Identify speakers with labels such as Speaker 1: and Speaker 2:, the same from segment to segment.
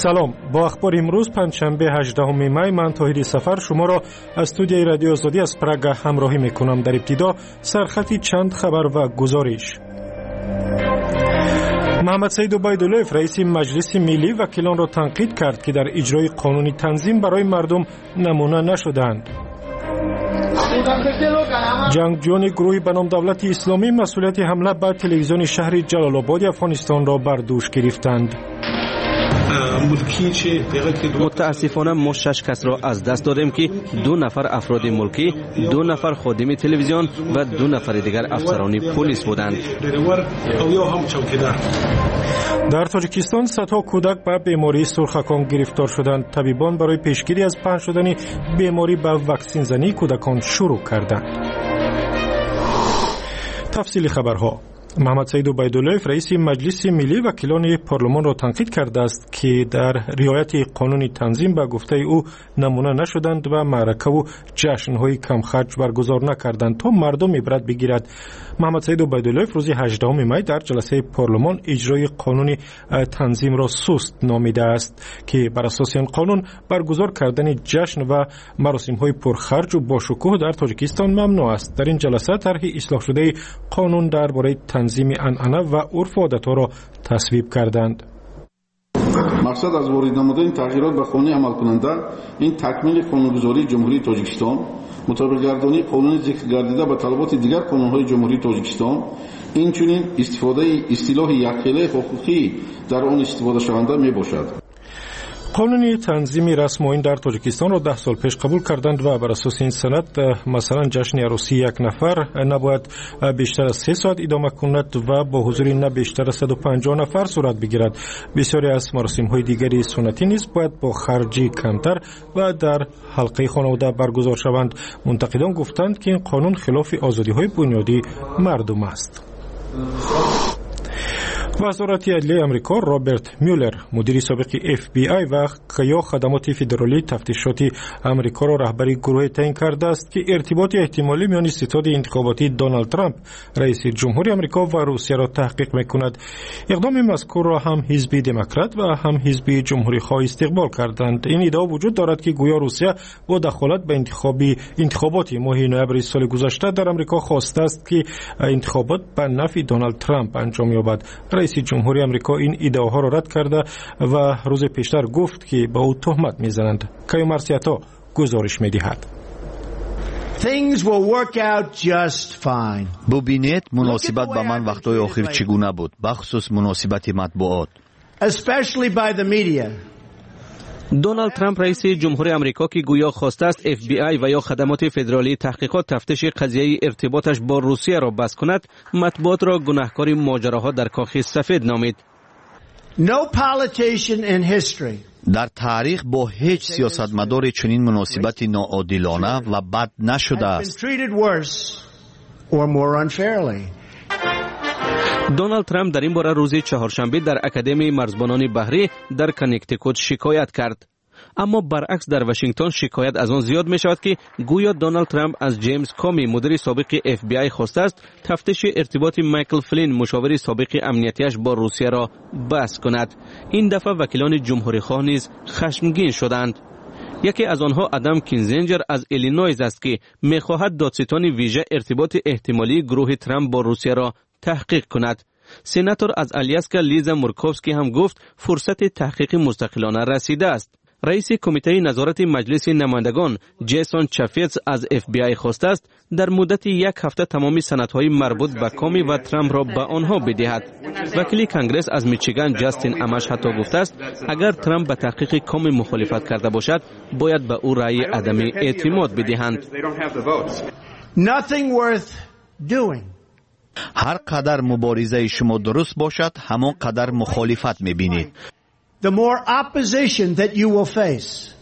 Speaker 1: سلام، با اخبار امروز پنجشنبه 18 می من طاهری سفر شما را از استودیوی رادیو آزادی از پراگ همراهی میکنم. در ابتدا سرخط چند خبر و گزارش. محمد سعید عبیدالله رئیس مجلس ملی وکیلان را تنقید کرد که در اجرای قانون تنظیم برای مردم نمونه نشدند. جنگجویان گروه به نام دولت اسلامی مسئولیت حمله به تلویزیون شهر جلال آباد افغانستان را بر دوش گرفتند.
Speaker 2: متاسفانه ما 6 کس را از دست دادیم که 2 نفر افراد ملکی، 2 نفر خادم تلویزیون و 2 نفر دیگر افسران پلیس بودند.
Speaker 1: در تاجیکستان صدها کودک به بیماری سرخکان گرفتار شدند. طبیبان برای پیشگیری از پهن شدن بیماری به واکسن زنی کودکان شروع کردند. تفصیل خبرها. محمد سعید عبیدالله رئیس مجلس ملی وکیلان پارلمان را تنقید کرده است که در رعایت قانون تنظیم به گفته او نمونه نشدند و معرکه و جشن‌های کم خرج برگزار نکردند تا مردم عبرت بگیرد. محمد سعید عبیدالله روز 18 می در جلسه پارلمان اجرای قانون تنظیم را سست نامیده است که بر اساس این قانون برگزار کردن جشن و مراسم‌های پرخرج و باشکوه در تاجیکستان ممنوع است. در این جلسه طرح اصلاح شده قانون درباره تنظیم عنعنه و عرف و عادت‌ها را تصویب کردند.
Speaker 3: مقصد از وارد نمودن تغییرات به قانون عمل کننده این تکمیل قانونگذاری جمهوری تاجیکستان، مطابق گردانی قانون ذکر گردیده به طلبات دیگر قانون‌های جمهوری تاجیکستان، اینچنین استفاده اصطلاح یک‌خیله حقوقی در آن استفاده شونده میباشد.
Speaker 1: قانون تنظیم رسم آیین در تاجیکستان را 10 سال پیش قبول کردند و بر اساس این سند مثلا جشن عروسی یک نفر نباید بیشتر از 3 ساعت ادامه کند و با حضور نه بیشتر از 150 نفر صورت بگیرد. بسیاری از مراسم‌های دیگری سنتی نیز باید با خرجی کمتر و در حلقه خانواده برگزار شوند. منتقدان گفتند که این قانون خلاف آزادی‌های بنیادی مردم است. وزارت عدلیه امریکا رابرت میولر مدیر سابق FBI و یا خدمات فدرالی تفتیشات امریکا را رهبری گروه تعیین کرده است که ارتباط احتمالی میان ستاد انتخاباتی دونالد ترامپ رئیس جمهوری امریکا و روسیه را تحقیق میکند. اقدام مذکور را هم حزب دموکرات و هم حزب جمهوری خواه استقبال کردند. این ادعا وجود دارد که گویا روسیه با دخالت به انتخابات ماه نوامبر سال گذشته در امریکا خواسته است که انتخابات به نفع دونالد ترامپ انجام یابد. رئیس جمهوری امریکا این ایده‌ها را رد کرده و روز پیشتر گفت که با او تهمت می‌زنند. کیو مرسیاتا گزارش می‌دهد.
Speaker 4: Things will work out just fine.
Speaker 5: ببینید مناسبت با من وقتهای آخر چگونه بود، بخصوص مناسبت مطبوعات.
Speaker 4: Especially by the media.
Speaker 2: دونالد ترامپ رئیس جمهوری امریکا که گویا خواسته است FBI و یا خدمات فدرالی تحقیقات تفتیش قضیه ارتباطش با روسیه را بس کند، مطبوعات را گناهکار ماجراها در کاخ سفید نامید.
Speaker 4: No politician in history.
Speaker 5: در تاریخ با هیچ سیاستمدار چنین مناسبت ناعادلانه و بد نشده است. دونالد ترامپ در این باره روز چهارشنبه در اکادمی مرزبانان بحری در کانکتیکوت شکایت کرد. اما برعکس در واشنگتن شکایت از آن زیاد می شود که گویا دونالد ترامپ از جیمز کامی مدیر سابق FBI خواسته است تفتیش ارتباط مایکل فلین مشاور سابق امنیتیش با روسیه را بس کند. این دفعه وکیلان جمهوری خواه نیز خشمگین شدند. یکی از آنها ادم کینزینجر از ایلینویز است که می خواهد دادستان ویژه ارتباط احتمالی گروه ترامپ با روسیه را تحقیق کند. سناتور از الیاسکا لیزا مورکوفسکی هم گفت فرصت تحقیق مستقلانه رسیده است. رئیس کمیته نظارت مجلس نمایندگان جیسون چافیتز از FBI خواسته است در مدت 1 هفته تمامی سندهای مربوط به کامی و ترامپ را به آنها بدهد. وکیل کنگره از میچیگان جاستین امش حتی گفته است اگر ترامپ به تحقیق کامی مخالفت کرده باشد باید به او رأی عدم اعتماد بدهند.
Speaker 4: Nothing worth doing.
Speaker 5: هر قدر مبارزه شما درست باشد همان قدر مخالفت میبینید.
Speaker 4: The more opposition that you will face.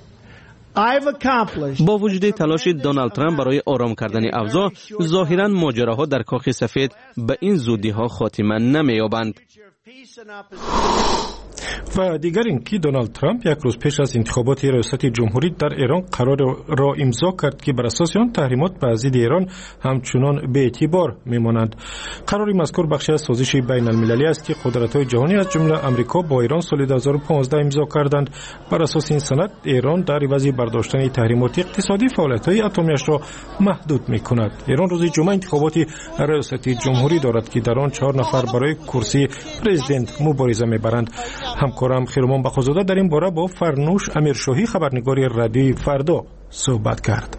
Speaker 2: با وجود تلاش دونالد ترامپ برای آرام کردن اوضاع، ظاهراً ماجراها در کاخ سفید به این زودی ها خاتمه نمی‌یابند.
Speaker 1: و دیگر اینکه دونالد ترامپ یک روز پیش از انتخابات ریاست جمهوری در ایران قرار را امضا کرد که بر اساس آن تحریمات بر ضد ایران همچنان به اعتبار میمانند. قرار مذکور بخشی از سازش بین المللی است که قدرت‌های جهانی از جمله آمریکا با ایران سال 2015 امضا کردند. بر اساس این سند ایران در عوض برداشتن تحریمات اقتصادی فعالیت‌های اتمیش را محدود می‌کند. ایران روز جمعه انتخابات ریاست جمهوری دارد که در آن 4 نفر برای کرسی پرزیدنت مبارزه می‌برند. همکارم خیرمان بخوزاده در این باره با فرنوش امیرشاهی خبرنگار رادیوی فردا صحبت کرد.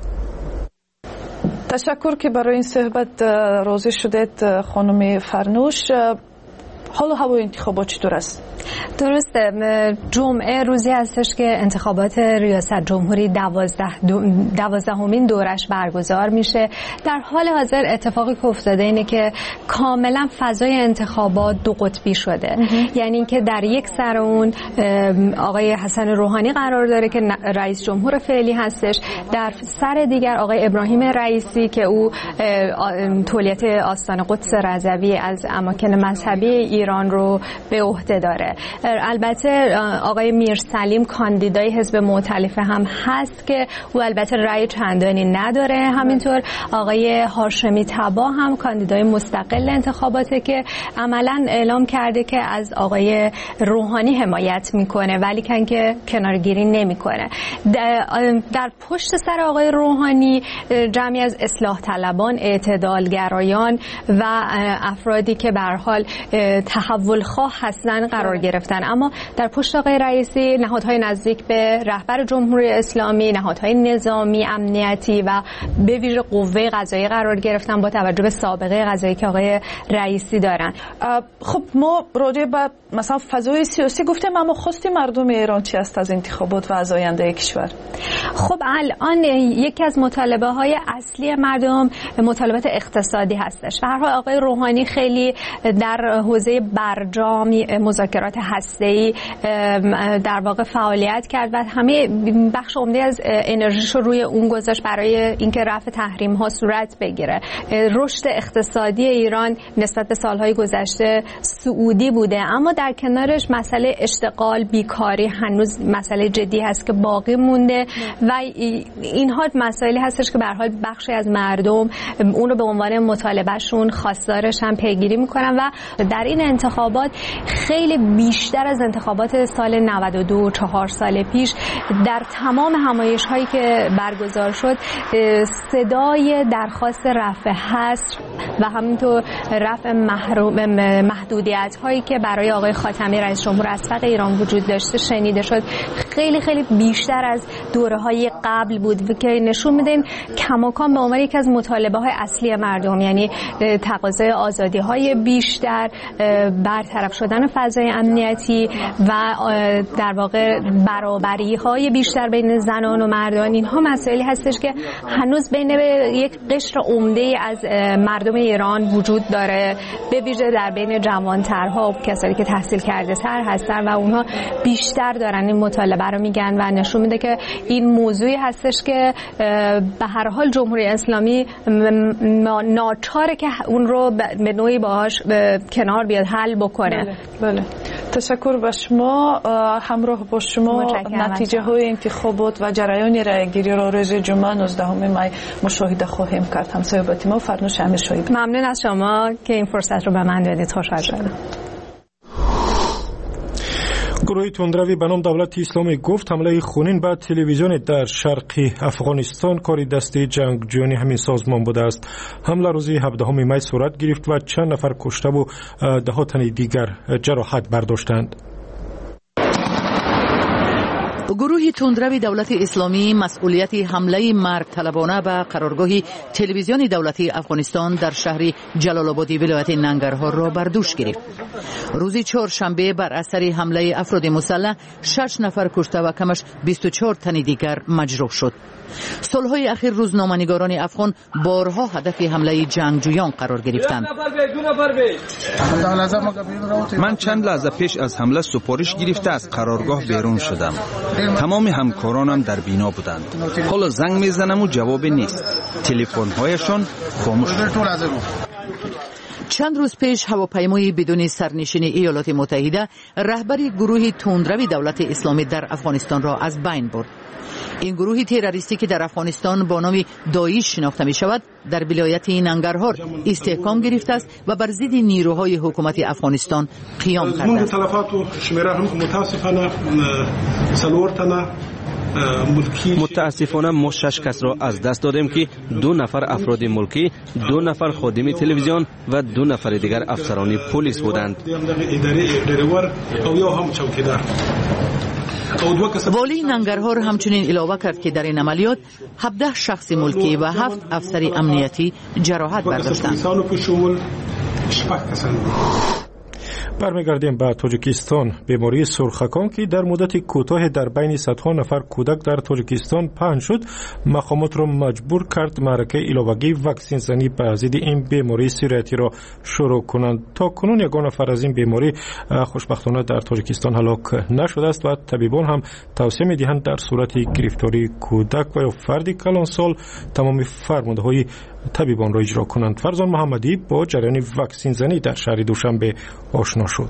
Speaker 6: تشکر که برای این صحبت راضی شدید خانم فرنوش. حال و هوای انتخابات چطور است؟
Speaker 7: درسته، جمعه روزی هستش که انتخابات ریاست جمهوری 12مین دورش برگزار میشه. در حال حاضر اتفاقی که افتاده اینه که کاملا فضای انتخابات دو قطبی شده. یعنی اینکه در یک سر اون آقای حسن روحانی قرار داره که رئیس جمهور فعلی هستش، در سر دیگر آقای ابراهیم رئیسی که او تولیت آستان قدس رضوی از اماکن مذهبی ایران رو به عهده داره. البته آقای میرسلیم کاندیدای حزب مؤتلفه هم هست که او البته رأی چندانی نداره. همینطور آقای هاشمی تبا هم کاندیدای مستقل انتخاباته که عملاً اعلام کرده که از آقای روحانی حمایت میکنه ولی که کنارگیری نمیکنه. در پشت سر آقای روحانی جمعی از اصلاح طلبان، اعتدالگرایان و افرادی که به هر حال تحول خواه هستن قرار گرفتن. اما در پشت آقای رئیسی نهادهای نزدیک به رهبر جمهوری اسلامی، نهادهای نظامی، امنیتی و به ویژه قوه قضاییه قرار گرفتن با توجه به سابقه قضایی که آقای رئیسی دارن.
Speaker 6: خب ما راجع به مثلا فضای سیاسی گفتیم، اما خواست مردم ایران چی است از انتخابات و از آینده کشور؟
Speaker 7: خب الان یکی از مطالبه های اصلی مردم مطالبات اقتصادی هستش. به هر حال آقای روحانی خیلی در حوزه برجام، مذاکرات هسته‌ای در واقع فعالیت کرد و همه بخش عمده از انرژیش رو روی اون گذاشت برای اینکه رفع تحریم ها صورت بگیره. رشد اقتصادی ایران نسبت به سالهای گذشته صعودی بوده، اما در کنارش مسئله اشتغال، بیکاری هنوز مسئله جدی هست که باقی مونده و اینها مسائلی هستش که به هر حال بخشی از مردم اون رو به عنوان مطالبهشون خواستارش هم پیگیری میکنن و در این انتخابات خیلی بیشتر از انتخابات سال 92 4 سال پیش در تمام همایش هایی که برگزار شد صدای درخواست رفع حصر و همینطور رفع محدودیت هایی که برای آقای خاتمی رئیس جمهور اسبق ایران وجود داشته شنیده شد. خیلی خیلی بیشتر از دوره‌های قبل بود که نشون میده این کماکان به عنوان یکی از مطالبه های اصلی مردم، یعنی تقاضای آزادی های بیشتر، برطرف شدن فضای امنیتی و در واقع برابری های بیشتر بین زنان و مردان، اینها مسائلی هستش که هنوز بین یک قشر عمده از مردم ایران وجود داره، به ویژه در بین جوانترها و کسانی که تحصیل کرده تر هستن و اونها بیشتر دارن این مطالبه رو میگن و نشون میده که این موضوعی هستش که به هر حال جمهوری اسلامی ناچاره که اون رو به نوعی باهاش کنار بیاد، حل بکنه.
Speaker 6: بله. تشکر به شما. همراه با شما نتیجه های انتخابات و جریان رأیگیری را روز جمعه 19 می مشاهده خواهیم کرد. همصحبت ما فرنوش امیرشاهی.
Speaker 7: ممنون از شما که این فرصت رو به من دادید. خوشحال شدم.
Speaker 1: گروه تندروی به نام دولت اسلامی گفت حمله خونین به تلویزیون در شرقی افغانستان کاری دسته جنگجویان همین سازمان بوده است. حمله روز 17 می صورت گرفت و چند نفر کشته و ده تن دیگر جراحت برداشتند.
Speaker 8: گروه تندروی دولت اسلامی مسئولیت حمله مرگ طلبانه به قرارگاه تلویزیون دولتی افغانستان در شهر جلال آباد ولایت ننگرهار را بر دوش گرفت. روز چهارشنبه بر اثر حمله افراد مسلح 6 نفر کشته و کمش 24 تن دیگر مجروح شد. سالهای اخیر روزنامه‌نگاران افغان بارها هدف حمله جنگجویان قرار گرفتند.
Speaker 9: من چند لحظه پیش از حمله سپارش گرفته از قرارگاه بیرون شدم. تمام همکارانم در بینا بودند. حالا زنگ میزنم و جواب نیست. تلفن‌هایشان خاموش شد.
Speaker 8: چند روز پیش هواپیمای بدون سرنشین ایالات متحده رهبری گروه تندروی دولت اسلامی در افغانستان را از بین برد. این گروه تروریستی که در افغانستان با نام داعش شناخته می شود در ولایت ننگرهار استحکام گرفته است و بر ضد نیروهای حکومت افغانستان قیام کرده است.
Speaker 2: متاسفانه ما 6 کس را از دست دادیم که 2 نفر افراد ملکی، 2 نفر خادم تلویزیون و 2 نفر دیگر افسران پلیس بودند.
Speaker 8: والی ننگرهار همچنین علاوه کرد که در این عملیات 17 شخص ملکی و 7 افسر امنیتی جراحت برداشتند.
Speaker 1: برمیگردیم به تاجیکستان. بیماری سرخکان که در مدت کوتاه در بین صدها نفر کودک در تاجیکستان پهن شد، مقامات را مجبور کرد معرکه علاوگی واکسن زنی به ضد این بیماری سیریتی را شروع کنند. تا کنون یگان نفر از این بیماری خوشبختانه در تاجیکستان هلاک نشده است و طبیبان هم توصیه می‌دهند در صورت گرفتاری کودک و یا فردی کلانسال تمام فرمانده‌های طبیبان را اجرا کنند. فرزان محمدی با جریان واکسن زنی در شهر دوشنبه آشنا شد.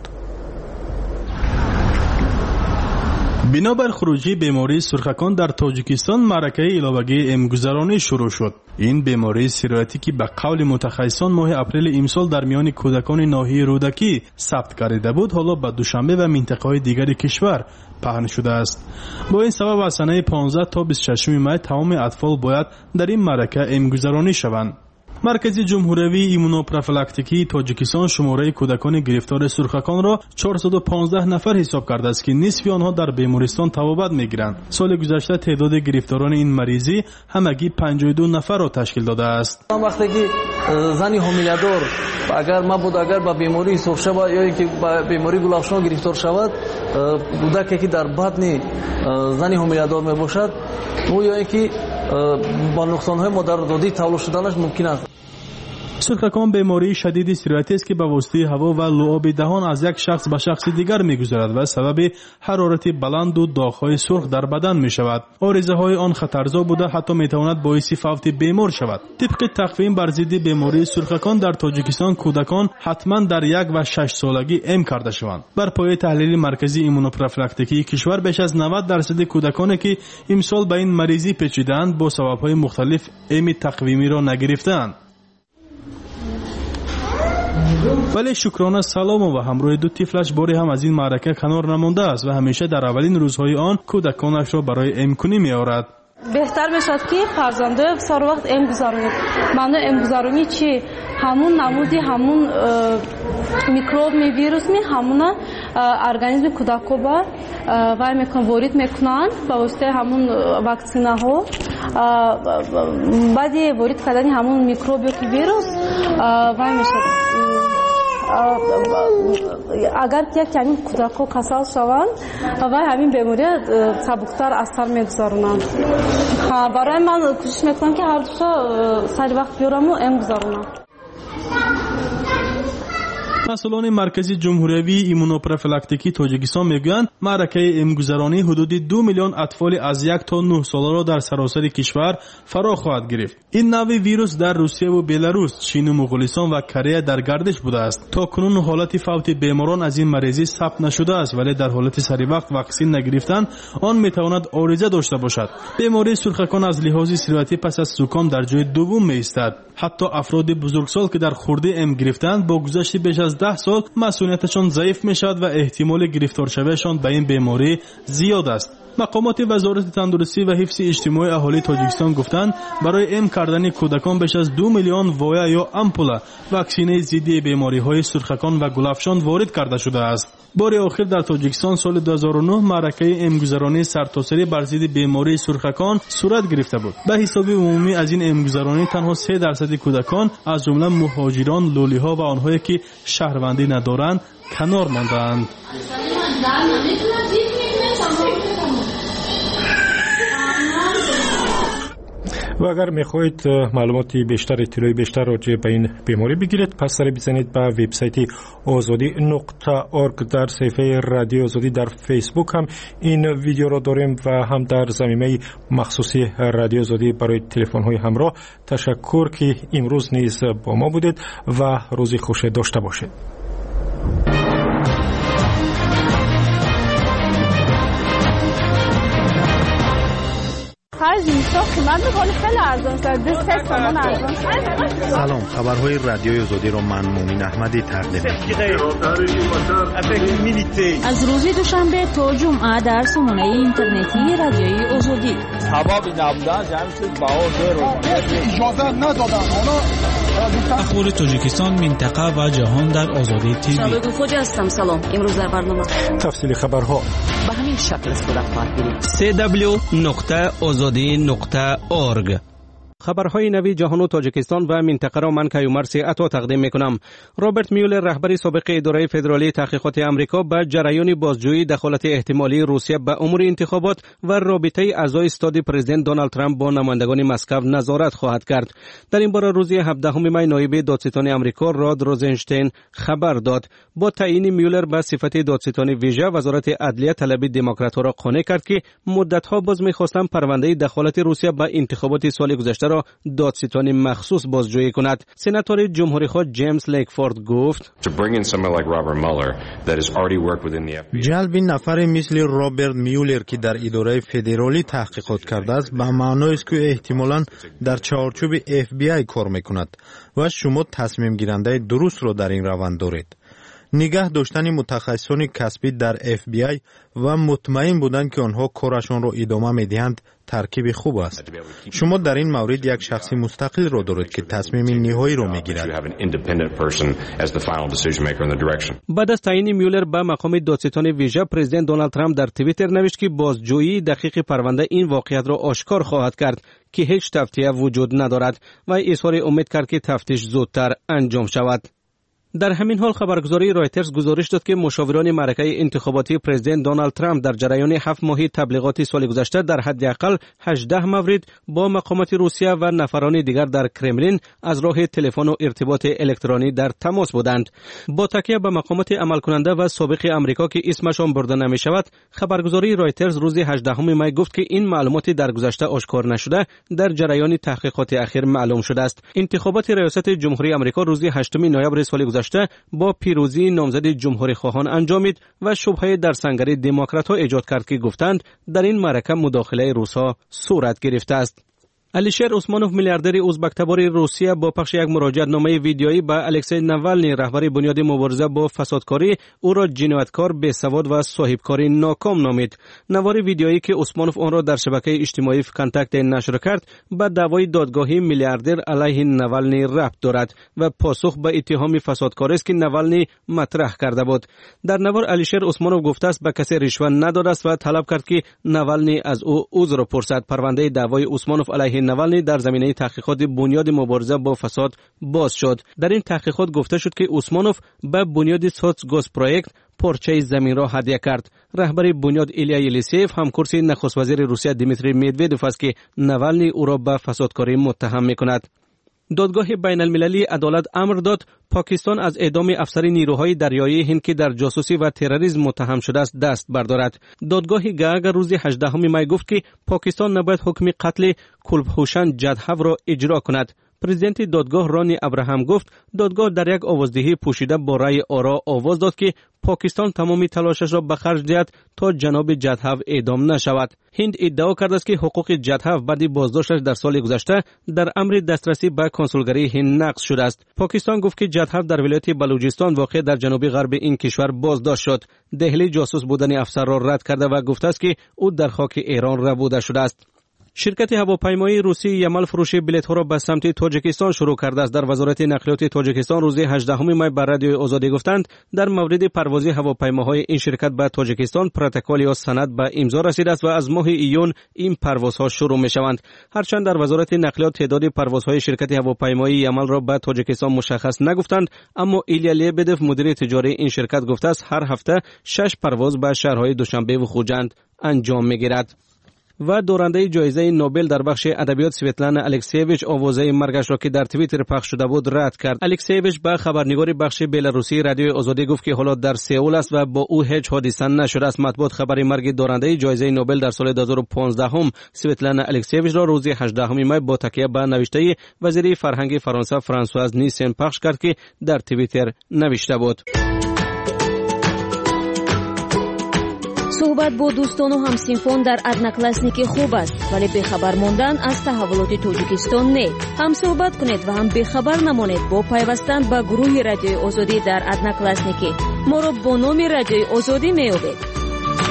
Speaker 10: بنابر خروجی بیماری سرخکان در تاجیکستان معرکه علاوگی امگذرانی شروع شد. این بیماری سیریتی که به قول متخصصان ماه اپریل امسال در میان کودکان ناحیه رودکی ثبت کرده بود، حالا به دوشنبه و منطقه‌های دیگر کشور پهن شده است. با این سبب از سنه 15 تا 26 می تمام اطفال باید در این معرکه امگذرانی شوند. مرکز جمهوری ایمونوپروفیلاکتیکی تاجیکستان شماره کودکان گرفتار سرخکان را 415 نفر حساب کرده است که نصف آنها در بیمارستان طبابت می‌گیرند. سال گذشته تعداد گرفتاران این مریضی همگی 52 نفر را تشکیل داده است.
Speaker 11: وقتی که زنی حامله‌دار اگر با بیماری سرخ شود یا اینکه با بیماری گلافشان گرفتار شود، کودکی که در بطن زنی حامله‌دار میباشد او یا اینکه با نقصان‌های مادرزادی تولد شدنش ممکن است.
Speaker 10: سرخکان بیماری شدید سیریتی است که به واسطه هوا و لعاب دهان از یک شخص به شخص دیگر می‌گذرد و سبب حرارت بلند و داغ‌های سرخ در بدن می‌شود. آرزه‌های آن خطرزا بوده حتی می‌تواند باعث فوت بیمار شود. طبق تقویم بر ضد بیماری سرخکان در تاجیکستان کودکان حتما در 1 و 6 سالگی ام کرده شوند. بر پایه تحلیل مرکزی ایمونوپروفیلاکتیکی کشور بیش از 90% کودکانی که امسال به این مریضی پیچیدند با سبب‌های مختلف ام تقویمی را نگرفتند. ولی شکرانه سلام و همراه 2 طفلش باری هم از این معرکه کنار نمانده است و همیشه در اولین روزهای آن کودکانش را برای امکنی می آورد.
Speaker 12: بهتر میشد که فرزنده سر وقت ام گذارونید. معنی ام گذارونی چی؟ همون نمودی همون میکروب می ویروس می همون ارگانیسم کودکو با وای میکن وارد میکنن با واسطه همون واکسینه ها. بعدی وارد کردن همون میکروب یا ویروس وای میشه. اگر که همین کودک‌ها کسل شوند و همین بیماری سبکتر اثر میگذارونند. برای من کوشش میکنم که هر دو سر وقت بیارم و ام گذارونم.
Speaker 10: مسئولان مرکزی جمهوری ایمونوپروفیلاکتیکی تاجیکستان میگویند معرکه امگذرانی حدود 2 میلیون اطفال از 1 تا 9 ساله را در سراسر کشور فرا خواهد گرفت. این نوع ویروس در روسیه و بلاروس، چین و مغولستان و کره در گردش بوده است. تا کنون حالت فوت بیماران از این مریضی ثبت نشده است، ولی در حالت سری وقت واکسن نگرفتن آن میتواند عارضه داشته باشد. بیماری سرخکان از لحاظ سیریتی پس از زکام در جای دوم میایستد. حتی افراد بزرگسال که در خورده ام گرفتند با گذشت بیش از 10 سال مسئولیتشان ضعیف میشد و احتمال گرفتار شویشان به این بیماری زیاد است. مقامات وزارت تندرستی و حفظ اجتماعی اهالی تاجیکستان گفتند برای ام کردن کودکان بیش از 2 میلیون وایه یا امپوله واکسینه ضد بیماری‌های سرخکان و گلافشان وارد کرده شده است. بار آخر در تاجیکستان سال 2009 معرکه امگذرانی سرتاسری بر ضد بیماری سرخکان صورت گرفته بود. به حساب عمومی از این امگذرانی تنها 3% کودکان از جمله مهاجران، لولی‌ها و آنهایی که شهروندی ندارند کنار ماندند.
Speaker 1: و اگر میخواهید معلومات بیشتر اطلاعی بیشتر راجع به این بیماری بگیرید پس سر بزنید به وبسایت azadi.org. در صفحه رادیو آزادی در فیسبوک هم این ویدیو را داریم و هم در زمینه مخصوصی رادیو آزادی برای تلفن های همراه. تشکر که امروز نیز با ما بودید و روزی خوش داشته باشید.
Speaker 13: سلام، خبرهای رادیوی آزادی را من مومن احمدی تقدیم می‌کنم.
Speaker 14: از روز دوشنبه تا جمعه در سامانه اینترنتی رادیوی آزادی.
Speaker 15: اخبار تاجیکستان، منطقه و جهان در آزادی تیوی.
Speaker 14: شبکه فوج هستم. سلام. امروز در برنامه
Speaker 1: تفصیل خبرها
Speaker 8: به همین شکل صورت خواهد گرفت.
Speaker 2: www.azadi.org. خبرهای نوی جهان و تاجیکستان و منطقه را من کیومرث عطا تقدیم میکنم. رابرت میولر رهبر سابق اداره فدرالی تحقیقات آمریکا به جریان بازجویی دخالت احتمالی روسیه به امور انتخابات و رابطه اعضای استاد پرزیدنت دونالد ترامپ با نمایندگان مسکو نظارت خواهد کرد. در این باره روز 17 می نایب دادستان آمریکا راد روزنشتین خبر داد. با تعیین میولر به صفت دادستان ویژه، وزارت عدلیه طلب دموکرات‌ها را قانع کرد که مدت‌ها باز می‌خواستند پرونده دخالت روسیه به انتخابات سال گذشته را دادستان مخصوص بازجویی کند. سناتور جمهوری‌خواه جیمز لیکفورد گفت
Speaker 13: جلب نفر مثل رابرت میولر که در اداره فدرالی تحقیقات کرده است به معنی است که احتمالاً در چارچوب FBI کار می‌کند و شما تصمیم گیرنده درست را در این روند دارید. نگاه داشتن متخصصان کسبی در FBI و مطمئن بودن که آنها کارشان را ادامه می‌دهند ترکیب خوب است. شما در این مورد یک شخص مستقل را دارید که تصمیم نهایی را می‌گیرد.
Speaker 2: بعد از تعیین میولر به مقام دادستان ویژه، پرزیدنت دونالد ترامپ در توییتر نوشت که بازجویی دقیق پرونده این واقعیت را آشکار خواهد کرد که هیچ تفتیش وجود ندارد و اظهار امید کرد که تفتیش زودتر انجام شود. در همین حال خبرگزاری رایترز گزارش داد که مشاوران معرکه انتخاباتی پرزیدنت دونالد ترامپ در جریان 7 ماهه تبلیغات سال گذشته در حداقل 18 مورد با مقامات روسیه و نفران دیگر در کرملین از راه تلفن و ارتباط الکترونی در تماس بودند. با تکیه به مقامات عمل کننده و سابق آمریکا که اسمشان برده نمی شود، خبرگزاری رایترز روز 18 می گفت که این معلومات در گذشته آشکار نشده در جریان تحقیقات اخیر معلوم شده است. انتخابات ریاست جمهوری آمریکا روز 8 نوامبر سال گذشته با پیروزی نامزد جمهوری خواهان انجامید و شبهه در سنگر دموکرات‌ها ایجاد کرد که گفتند در این معرکه مداخله روس‌ها صورت گرفته است. الیشر عثمانوف میلیاردر ازبک‌تبار روسیه با پخش یک مراجعه‌نامه ویدیویی به الکسی ناوالنی رهبر بنیاد مبارزه با فسادکاری او را جنایتکار، بی‌سواد و صاحبکاری ناکام نامید. نوار ویدیویی که عثمانوف آن را در شبکه اجتماعی کانتاکت نشر کرد به دعوای دادگاهی میلیاردر علیه ناوالنی ربط دارد و پاسخ به اتهام فسادکاری است که ناوالنی مطرح کرده بود. در نوار الیشر عثمانوف گفته است به کسی رشوه نداده است و طلب کرد که ناوالنی از او عذر پرسد. پرونده دعوای عثمانوف علیه ناوالنی در زمینه تحقیقات بنیاد مبارزه با فساد باز شد. در این تحقیقات گفته شد که عثمانوف به بنیاد سوتسگوز پروژه پارچه زمین را هدیه کرد. رهبر بنیاد ایلیا یلیسیف هم کرسی نخست وزیر روسیه دیمیتری مدودوف است که ناوالنی او را به فسادکاری متهم می‌کند. دادگاه بین المللی عدالت امر داد پاکستان از اعدام افسر نیروهای دریایی هند که در جاسوسی و تروریسم متهم شده است دست بردارد. دادگاه گاگ روز 18 می گفت که پاکستان نباید حکم قتل کلبهوشان جدهو را اجرا کند. پرزیدنت دادگاه رانی ابراهام گفت دادگاه در یک آوازدهی پوشیده با رأی آرا آواز داد که پاکستان تمامی تلاشش را به خرج دهد تا جناب جدهو اعدام نشود. هند ادعا کرده است که حقوق جدهو بعد بازداشتش در سال گذشته در امر دسترسی به کنسولگری هند نقض شده است. پاکستان گفت که جدهو در ولایت بلوچستان واقع در جنوب غرب این کشور بازداشت شد. دهلی جاسوس بودن افسر را رد کرده و گفته است که او در خاک ایران ربوده شده است. شرکت هواپیمایی روسی یمل فروش بلیط‌ها را به سمت تاجیکستان شروع کرده است. در وزارت نقلیات تاجیکستان روز 18 می به رادیو آزادی گفتند در مورد پرواز هواپیماهای این شرکت به تاجیکستان پروتکل یا سند به امضا رسیده است و از ماه ایون این پروازها شروع می‌شوند. هرچند در وزارت نقلیات تعداد پروازهای شرکت هواپیمایی یمل را به تاجیکستان مشخص نگفتند، اما ایلیا لیبدف مدیر تجاری این شرکت گفته است هر هفته 6 پرواز به شهرهای دوشنبه و خوجند انجام می‌گیرد. و دارنده جایزه نوبل در بخش ادبیات سویتلانا الکسیویچ آوازه مرگش را که در توییتر پخش شده بود رد کرد. الکسیویچ به خبرنگار بخش بلاروسی رادیوی آزادی گفت که حالا در سئول است و با او هیچ حادثه نشده است. مطبوعات خبر مرگ دارنده جایزه نوبل در سال 2015 سویتلانا الکسیویچ را روز 18 می با تکیه به نوشته وزیر فرهنگ فرانسه فرانسواز نیسن پخش کرد که در توییتر نوشته بود:
Speaker 14: صحبت با دوستان و همسینفان در ادناکلاسنیکی خوب است، ولی بخبر ماندن از تحولات توجیکستان نه. هم صحبت کنید و هم بخبر نمانید با پیوستن به گروه رادیوی آزادی در ادناکلاسنیکی. ما را با نام رادیوی آزادی میابید.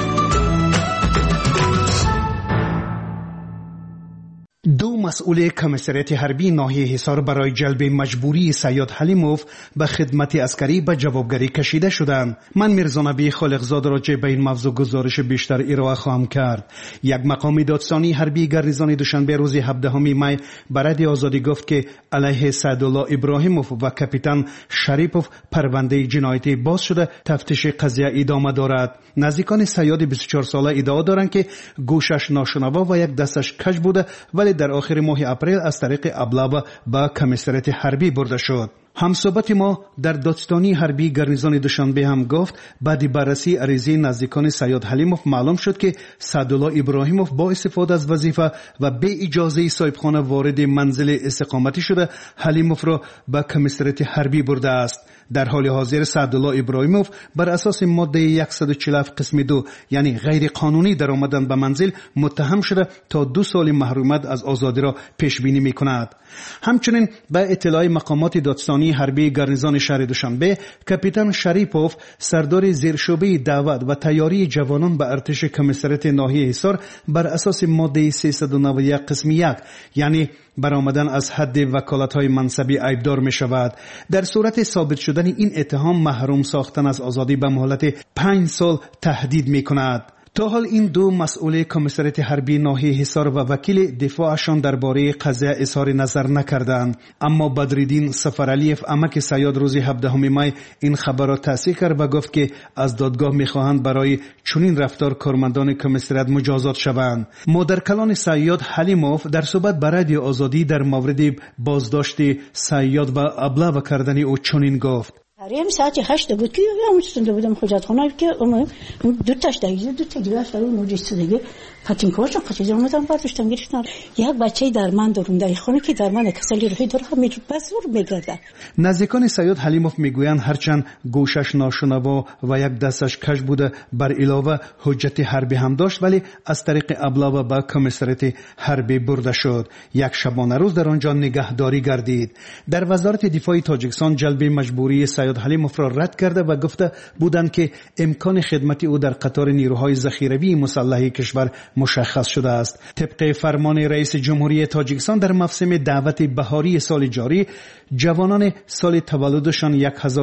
Speaker 16: دو مسئول کمیسریت حربی ناحیه حصار برای جلب مجبوری سیاد حلیموف به خدمت عسکری به جوابگری کشیده شدند. من میرزا نبی خالقزاد راجع به این موضوع گزارش بیشتر ارائه خواهم کرد. یک مقام دادستانی حربی گریزان دوشنبه روز 17 می به رادیو آزادی گفت که علیه سعدالله ابراهیموف و کاپیتان شریپوف پرونده جنایتی باز شده، تفتیش قضیه ادامه دارد. نزدیکان سیاد 24 ساله ادعا دارند که گوشش ناشنوا و یک دستش کج بوده، ولی در آخر ماه اپریل از طریق ابلاغ به کمیسریت حربی برده شد. همصحبت ما در دادستانی حربی گرنیزان دوشنبه هم گفت بعد بررسی عریضه نزدیکان سیاد حلیموف معلوم شد که سعدالله ابراهیموف با استفاده از وظیفه و به اجازه صاحبخانه وارد منزل استقامتی شده حلیموف را به کمیسریت حربی برده است. در حال حاضر سعدالله ابراهیموف بر اساس ماده 147 قسم 2 یعنی غیر قانونی در آمدن به منزل متهم شده تا 2 سال محرومیت از آزادی را پیش بینی می کند. همچنین به اطلاع مقامات دادستانی حربی گرنیزان شهر دوشنبه، کاپیتان شریپوف سردار زیرشعبه دعوت و تیاری جوانان به ارتش کمیسریت ناحیه حصار بر اساس ماده 391 قسم 1 یعنی برآمدن از حد وکالت‌های منصبی عیبدار می شود. در صورت ثابت شدن این اتهام محروم ساختن از آزادی به مهلت 5 سال تهدید می کند. تا حال این دو مسئول کمیسریت حربی ناحیه حصار و وکیل دفاعشان درباره قضیه اظهار نظر نکردند، اما بدرالدین سفرعلیف امک سیاد روز 17 می این خبر را تصحیح کرد و گفت که از دادگاه می‌خواهند برای چنین رفتار کارمندان کمیسریت مجازات شوند. مادرکلان سیاد حلیموف در صحبت با رادیو آزادی در مورد بازداشت سیاد و ابلاغ کردن او چنین گفت:
Speaker 17: هریم ساعت 8 بود که همون چنده بودم خجالت خانه که اون دو تاش دیگه است اون موجود دیگه پاتین کوچ خاطر اومدم برداشتم گرفتم. یک بچه درمان دارم در خانه که درمان کسلی روحی داره همین بزرگ میگرده.
Speaker 16: نزدیکان سیاد حلیموف میگویند هرچند گوشش ناشنوا و یک دستش کج بوده بر علاوه حجت حربی هم داشت، ولی از طریق ابلاغ به کمیسریت حربی برده شد. یک شبانه روز در آنجا نگهداری گردید. در وزارت دفاع تاجیکستان جلب مجبوری سیاد حلیموف را رد کرده و گفته بودند که امکان خدمت او در قطار نیروهای ذخیروی مسلح کشور مشخص شده است. طبق فرمان رئیس جمهوری تاجیکستان در موسم دعوت بهاری سال جاری جوانان سال تولدشان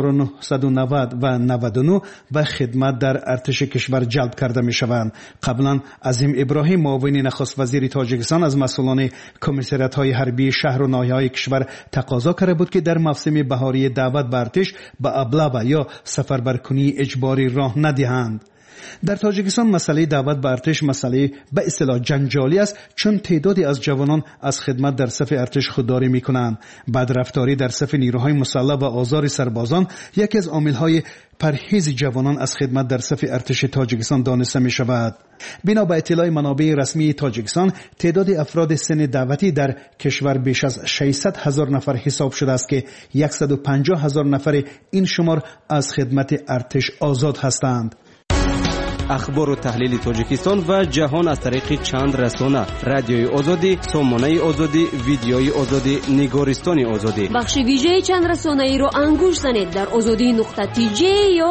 Speaker 16: 1990 و 99 به خدمت در ارتش کشور جلب کرده می شوند. قبلا عظیم ابراهیم معاون نخست وزیر تاجیکستان از مسئولان کمیسریت های حربی شهر و ناحیه های کشور تقاضا کرده بود که در موسم بهاری دعوت به ارتش به ابلاغ یا سفربرکنی اجباری راه ندهند. در تاجیکستان مسئله دعوت به ارتش مسئله به اصطلاح جنجالی است، چون تعدادی از جوانان از خدمت در صف ارتش خودداری می‌کنند. بدرفتاری در صف نیروهای مسلح و آزار سربازان یکی از عامل‌های پرهیز جوانان از خدمت در صف ارتش تاجیکستان دانسته می شود. بنا به اطلاع منابع رسمی تاجیکستان تعداد افراد سن دعوتی در کشور بیش از 600,000 نفر حساب شده است که 150,000 نفر این شمار از خدمت ارتش آزاد هستند.
Speaker 2: اخبار و تحلیل تاجیکستان و جهان از طریق چند رسانه: رادیوی آزادی، سامانه آزادی، ویدیوی آزادی، نگارستان آزادی.
Speaker 14: بخش ویژه چند رسانه ای رو انگوش زنید در azadi.tj یا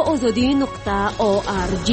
Speaker 14: azadi.org.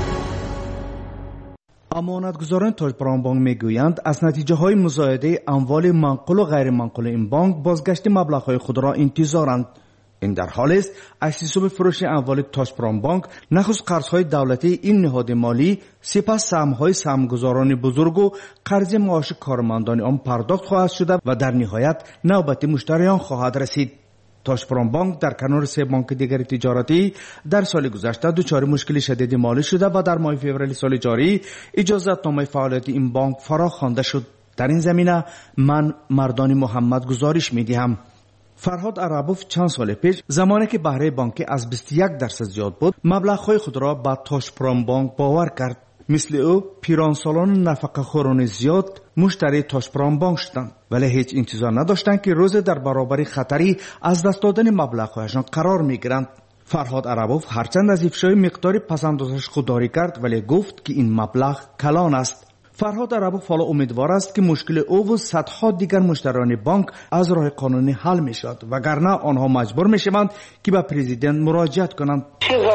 Speaker 18: امانتگزاران تاج پرام بانک میگویند از نتیجه های مزایده اموال منقول و غیر منقول این بانک بازگشت مبلغ های خود را انتظارند. این در حالی است از سیستم فروش اموال تاج پرام بانک نخست قرضهای دولتی این نهاد مالی، سپس سهم‌های سهمگزاران بزرگ و قرض معاش کارمندان آن پرداخت خواهد شد و در نهایت نوبت مشتریان خواهد رسید. تاشپرامبانک در کنار 3 بانک دیگر تجارتی در سال گذشته دچار مشکل شدید مالی شده و در ماه فوریه سال جاری اجازه‌نامه فعالیت این بانک فرا خوانده شد. در این زمینه من مردان محمد گزارش می‌دهم. فرهاد عربوف چند سال پیش زمانی که بهره بانکی از 21% زیاد بود، مبلغ‌های خود را به تاشپرامبانک باور کرد. مثل او پیرانسالان نفقه خوران زیاد مشتری تاشپرامبانک شدند، ولی هیچ انتظار نداشتند که روز در برابر خطری از دست دادن مبلغ‌هایشان قرار می‌گیرند. فرهاد عربوف هرچند از افشای مقدار پسندازش خودداری کرد، ولی گفت که این مبلغ کلان است. فرهاد عربوف حالا امیدوار است که مشکل او و صدها دیگر مشتریان بانک از راه قانونی حل می شود، وگرنه آنها مجبور می شوند که به پرزیدنت مراجعت کنند.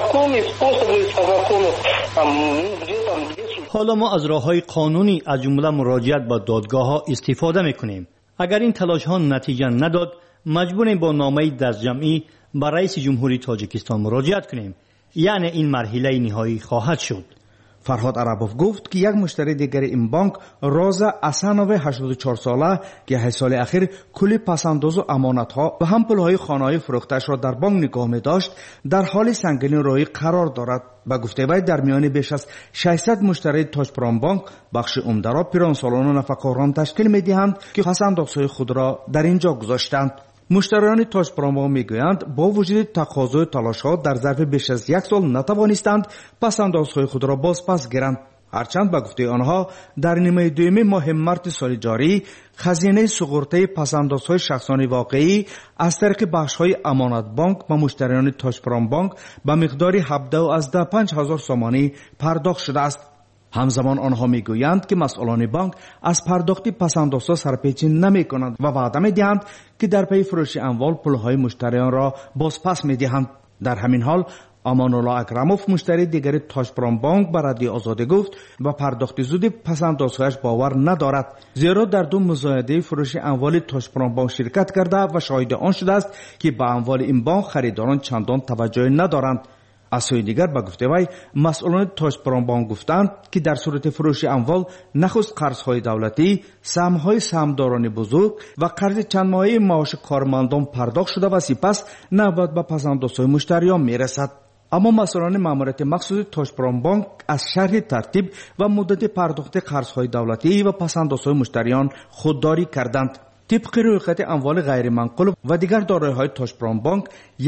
Speaker 19: حالا ما از راه‌های قانونی از جمله مراجعت به دادگاه‌ها استفاده می‌کنیم. اگر این تلاش‌ها نتیجه نداد، مجبوریم با نامه دستجمعی به رئیس جمهوری تاجیکستان مراجعت کنیم. یعنی این مرحله نهایی خواهد شد.
Speaker 18: فرهاد عربوف گفت که یک مشتری دیگر این بانک رازا اسانوف 84 ساله که 8 سال اخیر کلی پسنداز و امانت‌ها و هم پول‌های خانه‌ای فروخته‌اش را در بانک نگاه می‌داشت، در حال سنگین روحی قرار دارد. با گفته وی در میان بیش از 600 مشتری تاشپرامبانک بخش عمده را پیرانسالان و نفقه‌خوران تشکیل می‌دهند که پسندازهای خود را در اینجا گذاشتند. مشتریان تاشپرامبانک میگویند با وجود تقاضای تلاش‌ها در ظرف بیش از 1 سال نتوانستند پسندازهای خود را بازپس گیرند. هرچند با گفته آنها در نیمه دوم ماه مارس سال جاری خزینه سقورته پسندازهای شخصانی واقعی از طریق بخش‌های امانت بانک و مشتریان تاشپرامبانک به مقدار 17,500 سومانی پرداخت شده است. همزمان آنها میگویند که مسئولان بانک از پرداخت پسندازها سرپیچی نمی‌کنند و وعده می‌دهند که در پی فروش اموال پول‌های مشتریان را بازپس می‌دهند. در همین حال امان الله اکرموف مشتری دیگر تاشپرامبانک به رادیو آزادی گفت و پرداخت زود پسندازهایش باور ندارد، زیرا در 2 مزایده فروش اموال تاشپرامبانک شرکت کرده و شاهد آن شده است که به اموال این بانک خریداران چندان توجه ندارند. از سوی دیگر با گفته وی مسئولان تاشپرامبانک گفتند که در صورت فروش اموال نخست قرضهای دولتی، سهم‌های سهامداران بزرگ و قرض چند ماهه معاش کارمندان پرداخت شده و سپس نوبت به پسندازهای مشتریان میرسد. اما مسئولان ماموریت مخصوص تاشپرامبانک از شرح ترتیب و مدت پرداخت قرضهای دولتی و پسندازهای مشتریان خودداری کردند. طبق رویخط اموال غیر منقول و دیگر دارایی‌های تاشپرامبانک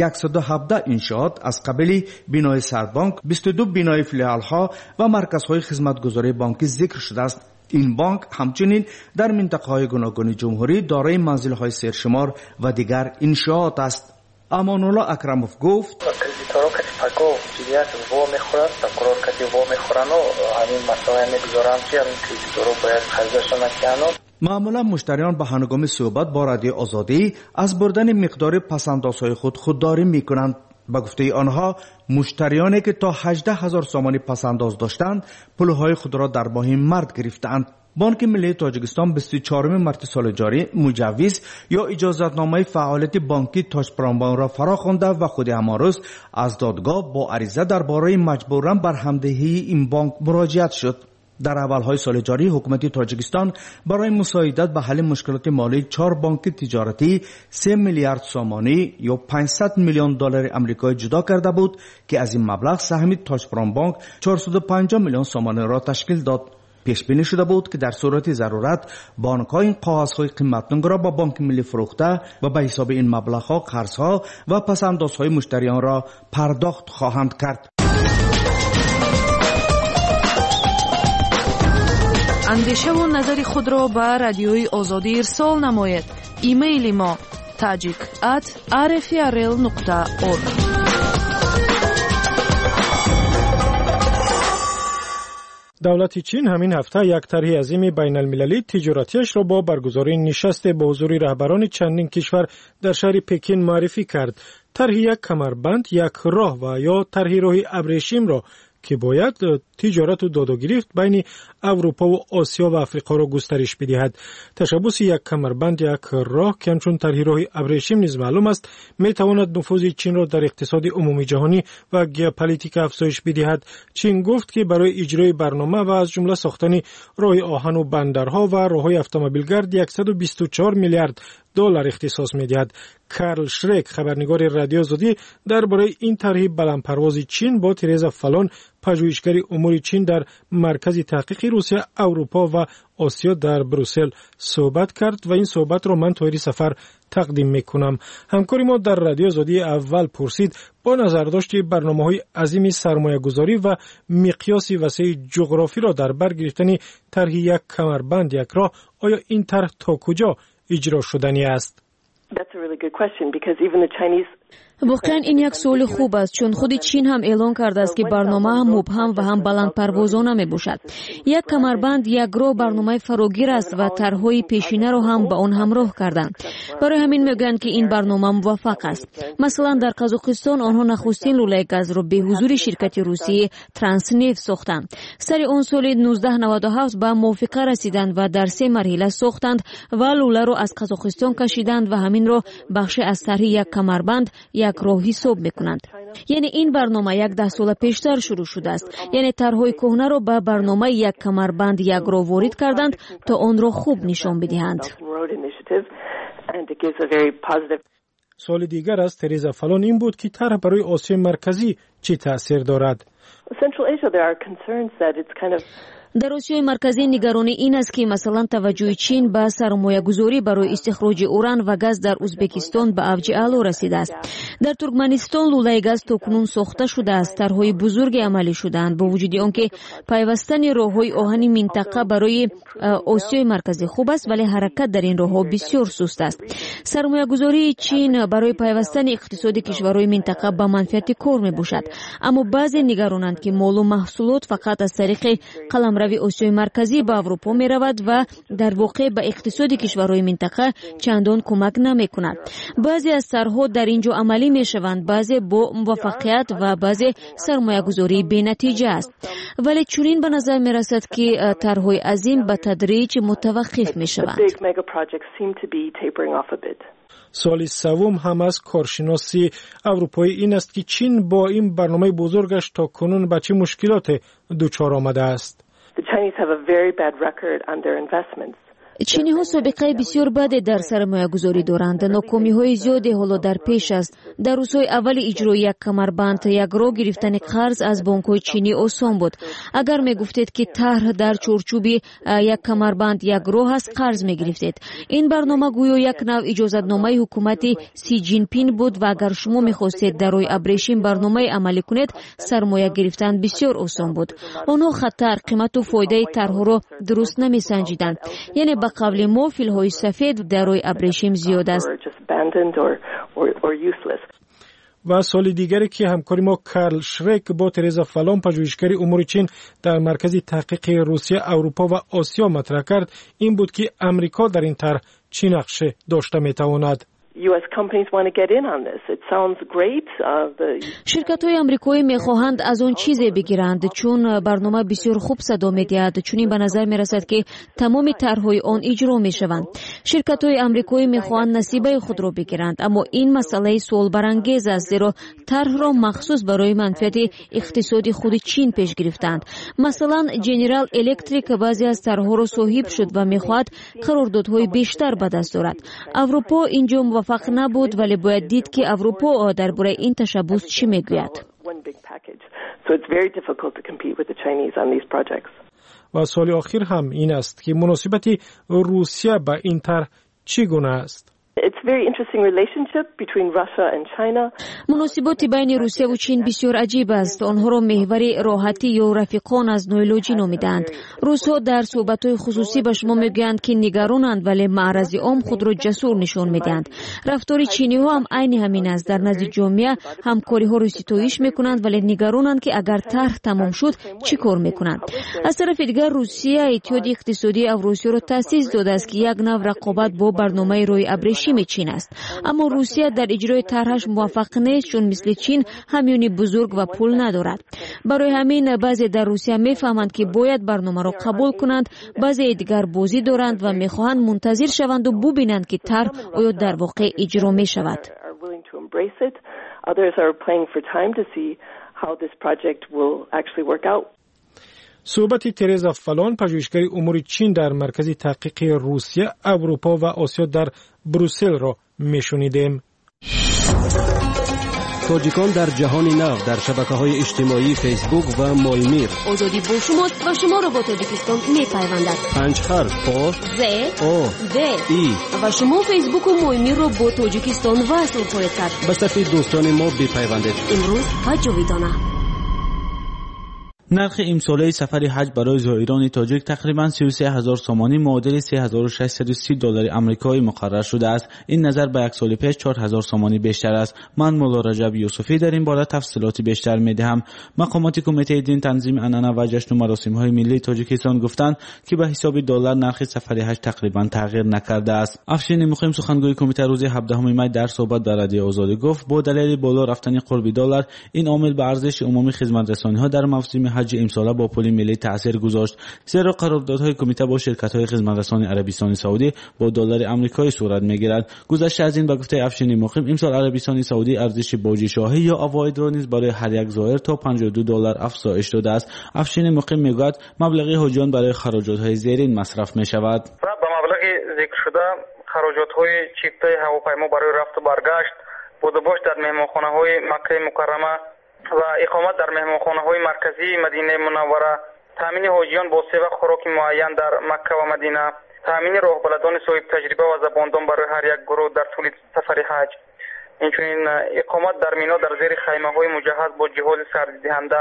Speaker 18: 117 انشاءات از قبیل بنای سربانک، 22 بنای فیلیال‌ها و مرکزهای خدمتگزاری بانکی ذکر شده است. این بانک همچنین در منطقه‌های گوناگون جمهوری دارای منزل‌های سرشمار و دیگر انشاءات است. امان الله اکرموف گفت
Speaker 20: کردیتورها که پاکو جدیات و می‌خورند، تقرار که و می‌خورند و همین مسائل می‌گذارند که همین کردیتورها باید خرجشون نکنند.
Speaker 18: معمولا مشتریان به هنگام صحبت با رادیو آزادی از بردن مقدار پسندازهای خود خودداری میکنند. با گفته آنها مشتریانی که تا 18,000 سومانی پسنداز داشتند پولهای خود را در ماه مارس گرفتند. بانک ملی تاجیکستان 24 مارس سال جاری مجوز یا اجازه‌نامه فعالیت بانکی تاشپرامبانک را فرا خوانده و خود همان روز از دادگاه با عریضه درباره مجبورا برهمدهی این بانک مراجعت شد. در اولهای سال جاری حکومت تاجیکستان برای مساعدت به حل مشکلات مالی 4 بانک تجارتی 3 میلیارد سومانی یا 500 میلیون دلار آمریکایی جدا کرده بود که از این مبلغ سهم تاشپرامبانک 450 میلیون سومانی را تشکیل داد. پیش بینی شده بود که در صورت ضرورت بانک‌ها این کاغذهای قیمتناک را با بانک ملی فروخته و به حساب این مبلغ‌ها قرض‌ها و پسندازهای مشتریان را پرداخت خواهند کرد.
Speaker 21: اندیشه و نظر خود را به رادیوی آزادی ارسال نماید. ایمیل ما tajik@rfrl.org.
Speaker 1: دولت چین همین هفته یک طرح عظیم بین المللی تجارتیش را با برگزاری نشست با حضور رهبران چندین کشور در شهر پکین معرفی کرد. طرح یک کمربند، یک راه و یا طرح راه ابریشم را که باید تجارت و داد و گرفت بین اروپا و آسیا و افریقا را گسترش بدهد. تشبث یک کمربند، یک راه که همچون طرح راه ابریشم نیز معلوم است می تواند نفوذ چین را در اقتصاد عمومی جهانی و ژئوپلیتیک افزایش بدهد. چین گفت که برای اجرای برنامه و از جمله ساختن راه آهن و بندرها و راههای اتومبیلگرد 124 میلیارد دلار اختصاص می‌دهد. کارل شرک خبرنگار رادیو آزادی درباره این طرح بلندپرواز چین با ترزا فالون پژوهشگر امور چین در مرکز تحقیق روسیه، اروپا و آسیا در بروسل صحبت کرد و این صحبت را من طاهری سفر تقدیم میکنم. همکاری ما در رادیو آزادی اول پرسید با نظرداشت برنامه‌های عظیم سرمایه‌گذاری و مقیاس وسیع جغرافی را در بر گرفتن طرح یک کمربند یک راه، آیا این طرح تا کجا اجرا شدنی است؟
Speaker 14: واقعا این یک سوال خوب است، چون خود چین هم اعلان کرده است که برنامه هم مبهم و هم بلندپروازانه می باشد. یک کمربند یک راه برنامه فراگیر است و طرحهای پیشینه را هم با آن همراه کردند. برای همین میگویند که این برنامه موفق است. مثلا در قزاقستان آنها نخستین لوله گاز را به حضور شرکت روسی ترانسنفت ساختند. سر آن سال 1997 به موافقه رسیدند و در 3 مرحله ساختند و لوله را از قزاقستان کشیدند و همین را بخش از طرح یک کمربند یک راه حساب میکنند. یعنی این برنامه 10 سال پیشتر شروع شده است. یعنی طرحهای کهنه را به برنامه یک کمربند یک راه وارد کردند تا آن را خوب نشان بدهند.
Speaker 1: سوال دیگر از ترزا فالون این بود که طرح برای آسیا مرکزی چه تأثیر دارد؟
Speaker 14: در آسیای مرکزی نگرانی این است که مثلا توجه چین به سرمایه‌گذاری برای استخراج اوران و گاز در ازبکستان به اوج اعلا رسیده است. در ترکمنستان لوله گاز تاکنون ساخته شده است، طرحهای بزرگ عملی شده‌اند، با وجود آنکه پیوستن راه‌های آهنی منطقه برای آسیای مرکزی خوب است، ولی حرکت در این راه‌ها بسیار سست است. سرمایه‌گذاری چین برای پیوستن اقتصاد کشورهای منطقه به منفعت کار می‌باشد، اما بعضی نگرانند که مال و محصولات فقط از طریق قلمرو آسیای مرکزی به اروپا می رود و در واقع به اقتصاد کشورهای منطقه چندان کمک نمی کند. بعضی از طرحها در اینجا عملی می شوند، بعضی با موفقیت و بعضی سرمایه گذاری بی نتیجه است. ولی چنین به نظر می رسد که طرحهای عظیم به تدریج متوقف می شوند.
Speaker 1: سوال سوم هم از کارشناسی اروپایی این است که چین با این برنامه بزرگش تا کنون به چه مشکلات دچار آمده است؟
Speaker 14: چینی ها سابقه بسیار بد در سرمایه گذاری دارند. ناکامی های زیادی حالا در پیش است. در روزهای اول اجرای یک کمربند یک راه گرفتن قرض از بانک های چینی آسان بود. اگر می گفتید که طرح در چارچوب یک کمربند یک راه است، قرض می گرفتید. این برنامه گویا یک نوع اجازتنامه حکومت سی جین پین بود و اگر شما می خواستید در روی ابریشم برنامه عملی کنید، سرمایه گرفتن بسیار آسان بود. آنها خطر، قیمت و فایده طرح را درست نمی سنجیدند. یعنی به قول ما فیل‌های سفید در روی ابریشم زیاد است.
Speaker 1: و سوال دیگری که همکاری ما کارل شرک با ترزا فالون پژوهشگر امور چین در مرکز تحقیق روسیه، اروپا و آسیا مطرح کرد این بود که امریکا در این طرح چه نقشه داشته میتواند؟
Speaker 14: شرکت‌های آمریکایی می‌خواهند از آن چیزی بگیرند، چون برنامه بسیار خوب صدا می‌دهد. چون به نظر می‌رسد که تمام طرح‌های آن اجرا می‌شوند. شرکت‌های آمریکایی می‌خواهند نصیبه خود را بگیرند، اما این مسئله سوال برانگیز است، زیرا طرح را مخصوص برای منفعت اقتصادی خود چین پیش گرفتند. مثلا جنرال الکتریک بعضی از طرح‌ها را صاحب شد و می‌خواهد قراردادهای بیشتر به دست آورد. اروپا اینجا موفق نبود، ولی باید دید که اروپا درباره این تشبوس چی میگوید.
Speaker 1: و سوال آخر هم این است که مناسبت روسیه با این طرح چگونه است؟
Speaker 14: مناسبات بین روسیه و چین بسیار عجیب است. آنها را محور راحتی یا رفیقان از نویلوجی نامیدند. روس‌ها در صحبت‌های خصوصی به شما میگویند که نگرانند، ولی معرض عام خود را جسور نشان میدهند. رفتار چینی‌ها هم عین همین است. در نزد جامعه همکاری‌ها را ستایش میکنند، ولی نگرانند که اگر طرح تمام شد چی کار میکنند. از طرف دیگر روسیه اتحاد اقتصادی اوراسیا را تأسیس داده است که یک نوع رقابت با برنامه روی ابریشم چین است. اما روسیه در اجرای طرحش موفق نیست، چون مثل چین همیونی بزرگ و پول ندارد. برای همین بعضی در روسیه میفهمند که باید برنامه را قبول کنند، بعضی دیگر بازی دارند و میخواهند منتظر شوند و ببینند که طرح آیا در واقع اجرا می شود.
Speaker 1: صحبت ترزا فلان پژوهشگر امور چین در مرکز تحقیق روسیه، اروپا و آسیا در بروسل را میشنیدیم.
Speaker 2: تاجیکان در جهان نو در شبکه‌های اجتماعی فیسبوک و مایمیر.
Speaker 14: آزادی با شماست و شما را با تاجیکستان می‌پیوندد.
Speaker 2: 5 حرف آ
Speaker 14: ز
Speaker 2: او
Speaker 14: د
Speaker 2: ای
Speaker 14: و شما فیسبوک و مایمیر را با تاجیکستان وصل خواهید کرد.
Speaker 2: به صفحه دوستان ما بپیوندید.
Speaker 14: امروز حج جاویدانه.
Speaker 15: نرخ امساله سفر حج برای زائران تاجیک تقریباً 33000 سومانی معادل $3630 آمریکایی مقرر شده است. این نظر به یک سال پیش 4000 سومانی بیشتر است. من مولا رجب یوسفی در این باره تفصیلات بیشتر می‌دهم. مقامات کمیته دین تنظیم عنعنه و جشن و مراسم‌های ملی تاجیکستان گفتند که به حساب دلار نرخ سفر حج تقریباً تغییر نکرده است. افشین مقیم سخنگوی کمیته روز 17 می در صحبت در رادیو آزادی گفت با دلیل بالا رفتن قرب دلار این عامل به ارزش عمومی خدمت‌رسانی‌ها در موسم حج امسال با پول ملی تاثیر گذاشت، زیرا قراردادهای کمیته با شرکت‌های خدمت‌رسانی عربستان سعودی با دلار آمریکایی صورت می‌گیرد. گذشته از این به گفته افشین مقیم امسال عربستان سعودی ارزش باج شاهی یا عواید را نیز برای هر یک زائر تا $52 افزایش داده است. افشین مقیم میگوید مبلغ حاجیان برای خراجات‌های زیرین مصرف می‌شود.
Speaker 20: با مبلغ ذکر شده خراجات‌های چیپتای هواپیما برای رفت و برگشت، بود و باش در مهمانخانه‌های مکه مکرمه و اقامت در مهمانخانه‌های مرکزی مدینه منوره، تامین حاجیان با سه وقت خوراک معین در مکه و مدینه، تامین راهبردان صاحب تجربه و زباندان برای هر یک گروه در طول سفر حج، اینچنین اقامت در مینا در زیر خیمه‌های مجهز با جهاز سردیدهنده،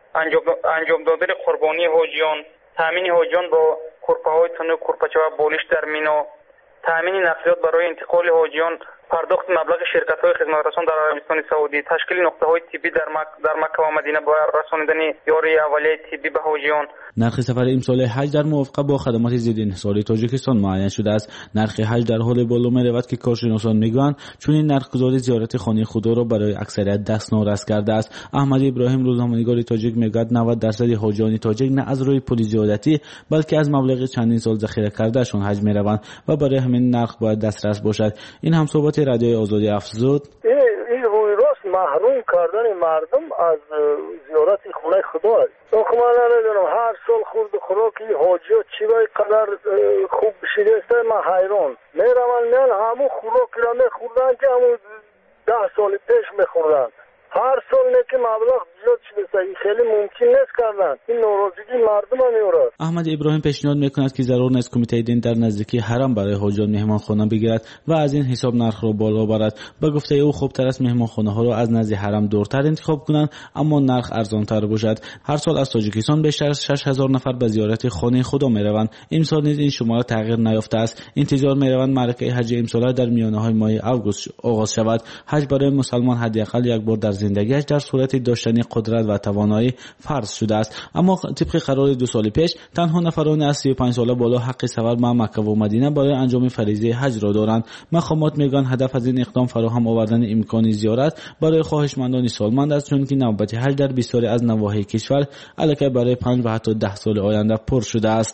Speaker 20: انجام دادن قربانی حاجیان، تامین حاجیان با کورپه‌های تنو کورپچه و بالش در مینا، تامین نقلیات برای انتقال حاجیان، پرداخت مبلغ شرکت‌های خدمترسان در عربستان سعودی، تشکیل نقطه‌های طبی در مکه و مدینه برای رساندن یاری اولیه طبی به حاجیان.
Speaker 15: نرخ سفر امسال حج در موافقت با خدمات ضد انحصاری تاجیکستان معین شده است. نرخ حج در حال بالا می‌رود که کارشناسان میگویند چون این نرخ‌گذاری زیارت خانه خدا را برای اکثریت دستنارس کرده است. احمد ابراهیم روزنامه‌نگار تاجیک میگوید 90% حاجیان تاجیک نه از روی پول زیادتی بلکه از مبلغ چندین سال ذخیره کردهشان حج می‌روند و برای همین نرخ باید دسترس باشد. این هم صحبت رادیو آزادی افزود.
Speaker 3: این روی راست محروم کردن مردم از زیارت خانه خدا است. من نمیدونم هر سال خورد خوراکی حاجی ها چی باید قدر خوب بشیده است. من حیران میرم میان همون خوراکی را میخوردن که همون 10 سال پیش میخوردن. هر سال که مبلغ زیاد شده خیلی ممکن نیست کردن. این ناراضگی مردم میاره.
Speaker 15: احمد ابراهیم پیشنهاد میکند که ضرور نیست کمیته دین در نزدیکی حرم برای حاجیان مهمانخانه بگیرد و از این حساب نرخ را بالا برد. به گفته او خوبتر است مهمانخانه ها را از نزد حرم دورتر انتخاب کنند اما نرخ ارزانتر باشد. هر سال از تاجیکستان بیشتر از 6000 نفر به زیارت خانه خدا میروند. امسال نیز این شماره تغییر نیافته است. انتظار میروند معرکه حج امسال در میانه‌های ماه آگوست آغاز شود. حج برای مسلمان حداقل یک بار در زندگیش در صورت داشتن قدرت و توانایی فرض شده است. اما طبق قرار 2 سال پیش تنها نفران از 35 ساله بالا حق سفر به مکه و مدینه برای انجام فریضه حج را دارند. مقامات میگن هدف از این اقدام فراهم آوردن امکان زیارت برای خواهشمندان سالمند است چون که نوبت حج در بسیاری از نواحی کشور الکی برای 5 و حتی 10 سال آینده پر شده است.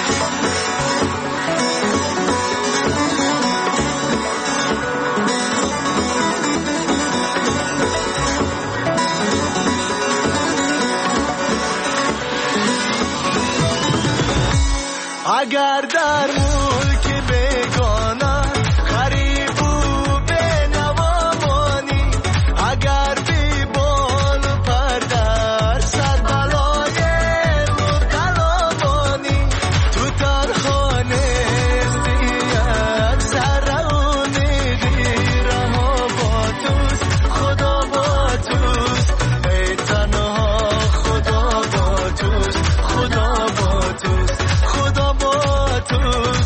Speaker 22: اگر در ملک بیگانه غریب و بینوا مانی، اگر بی بال و پر در سر بلای مبتلا مانی، تو در خانه ازدیت سر امیدی رها با توست، خدا با توست، ای تنها خدا با توست، خدا با توست، خدا با توست.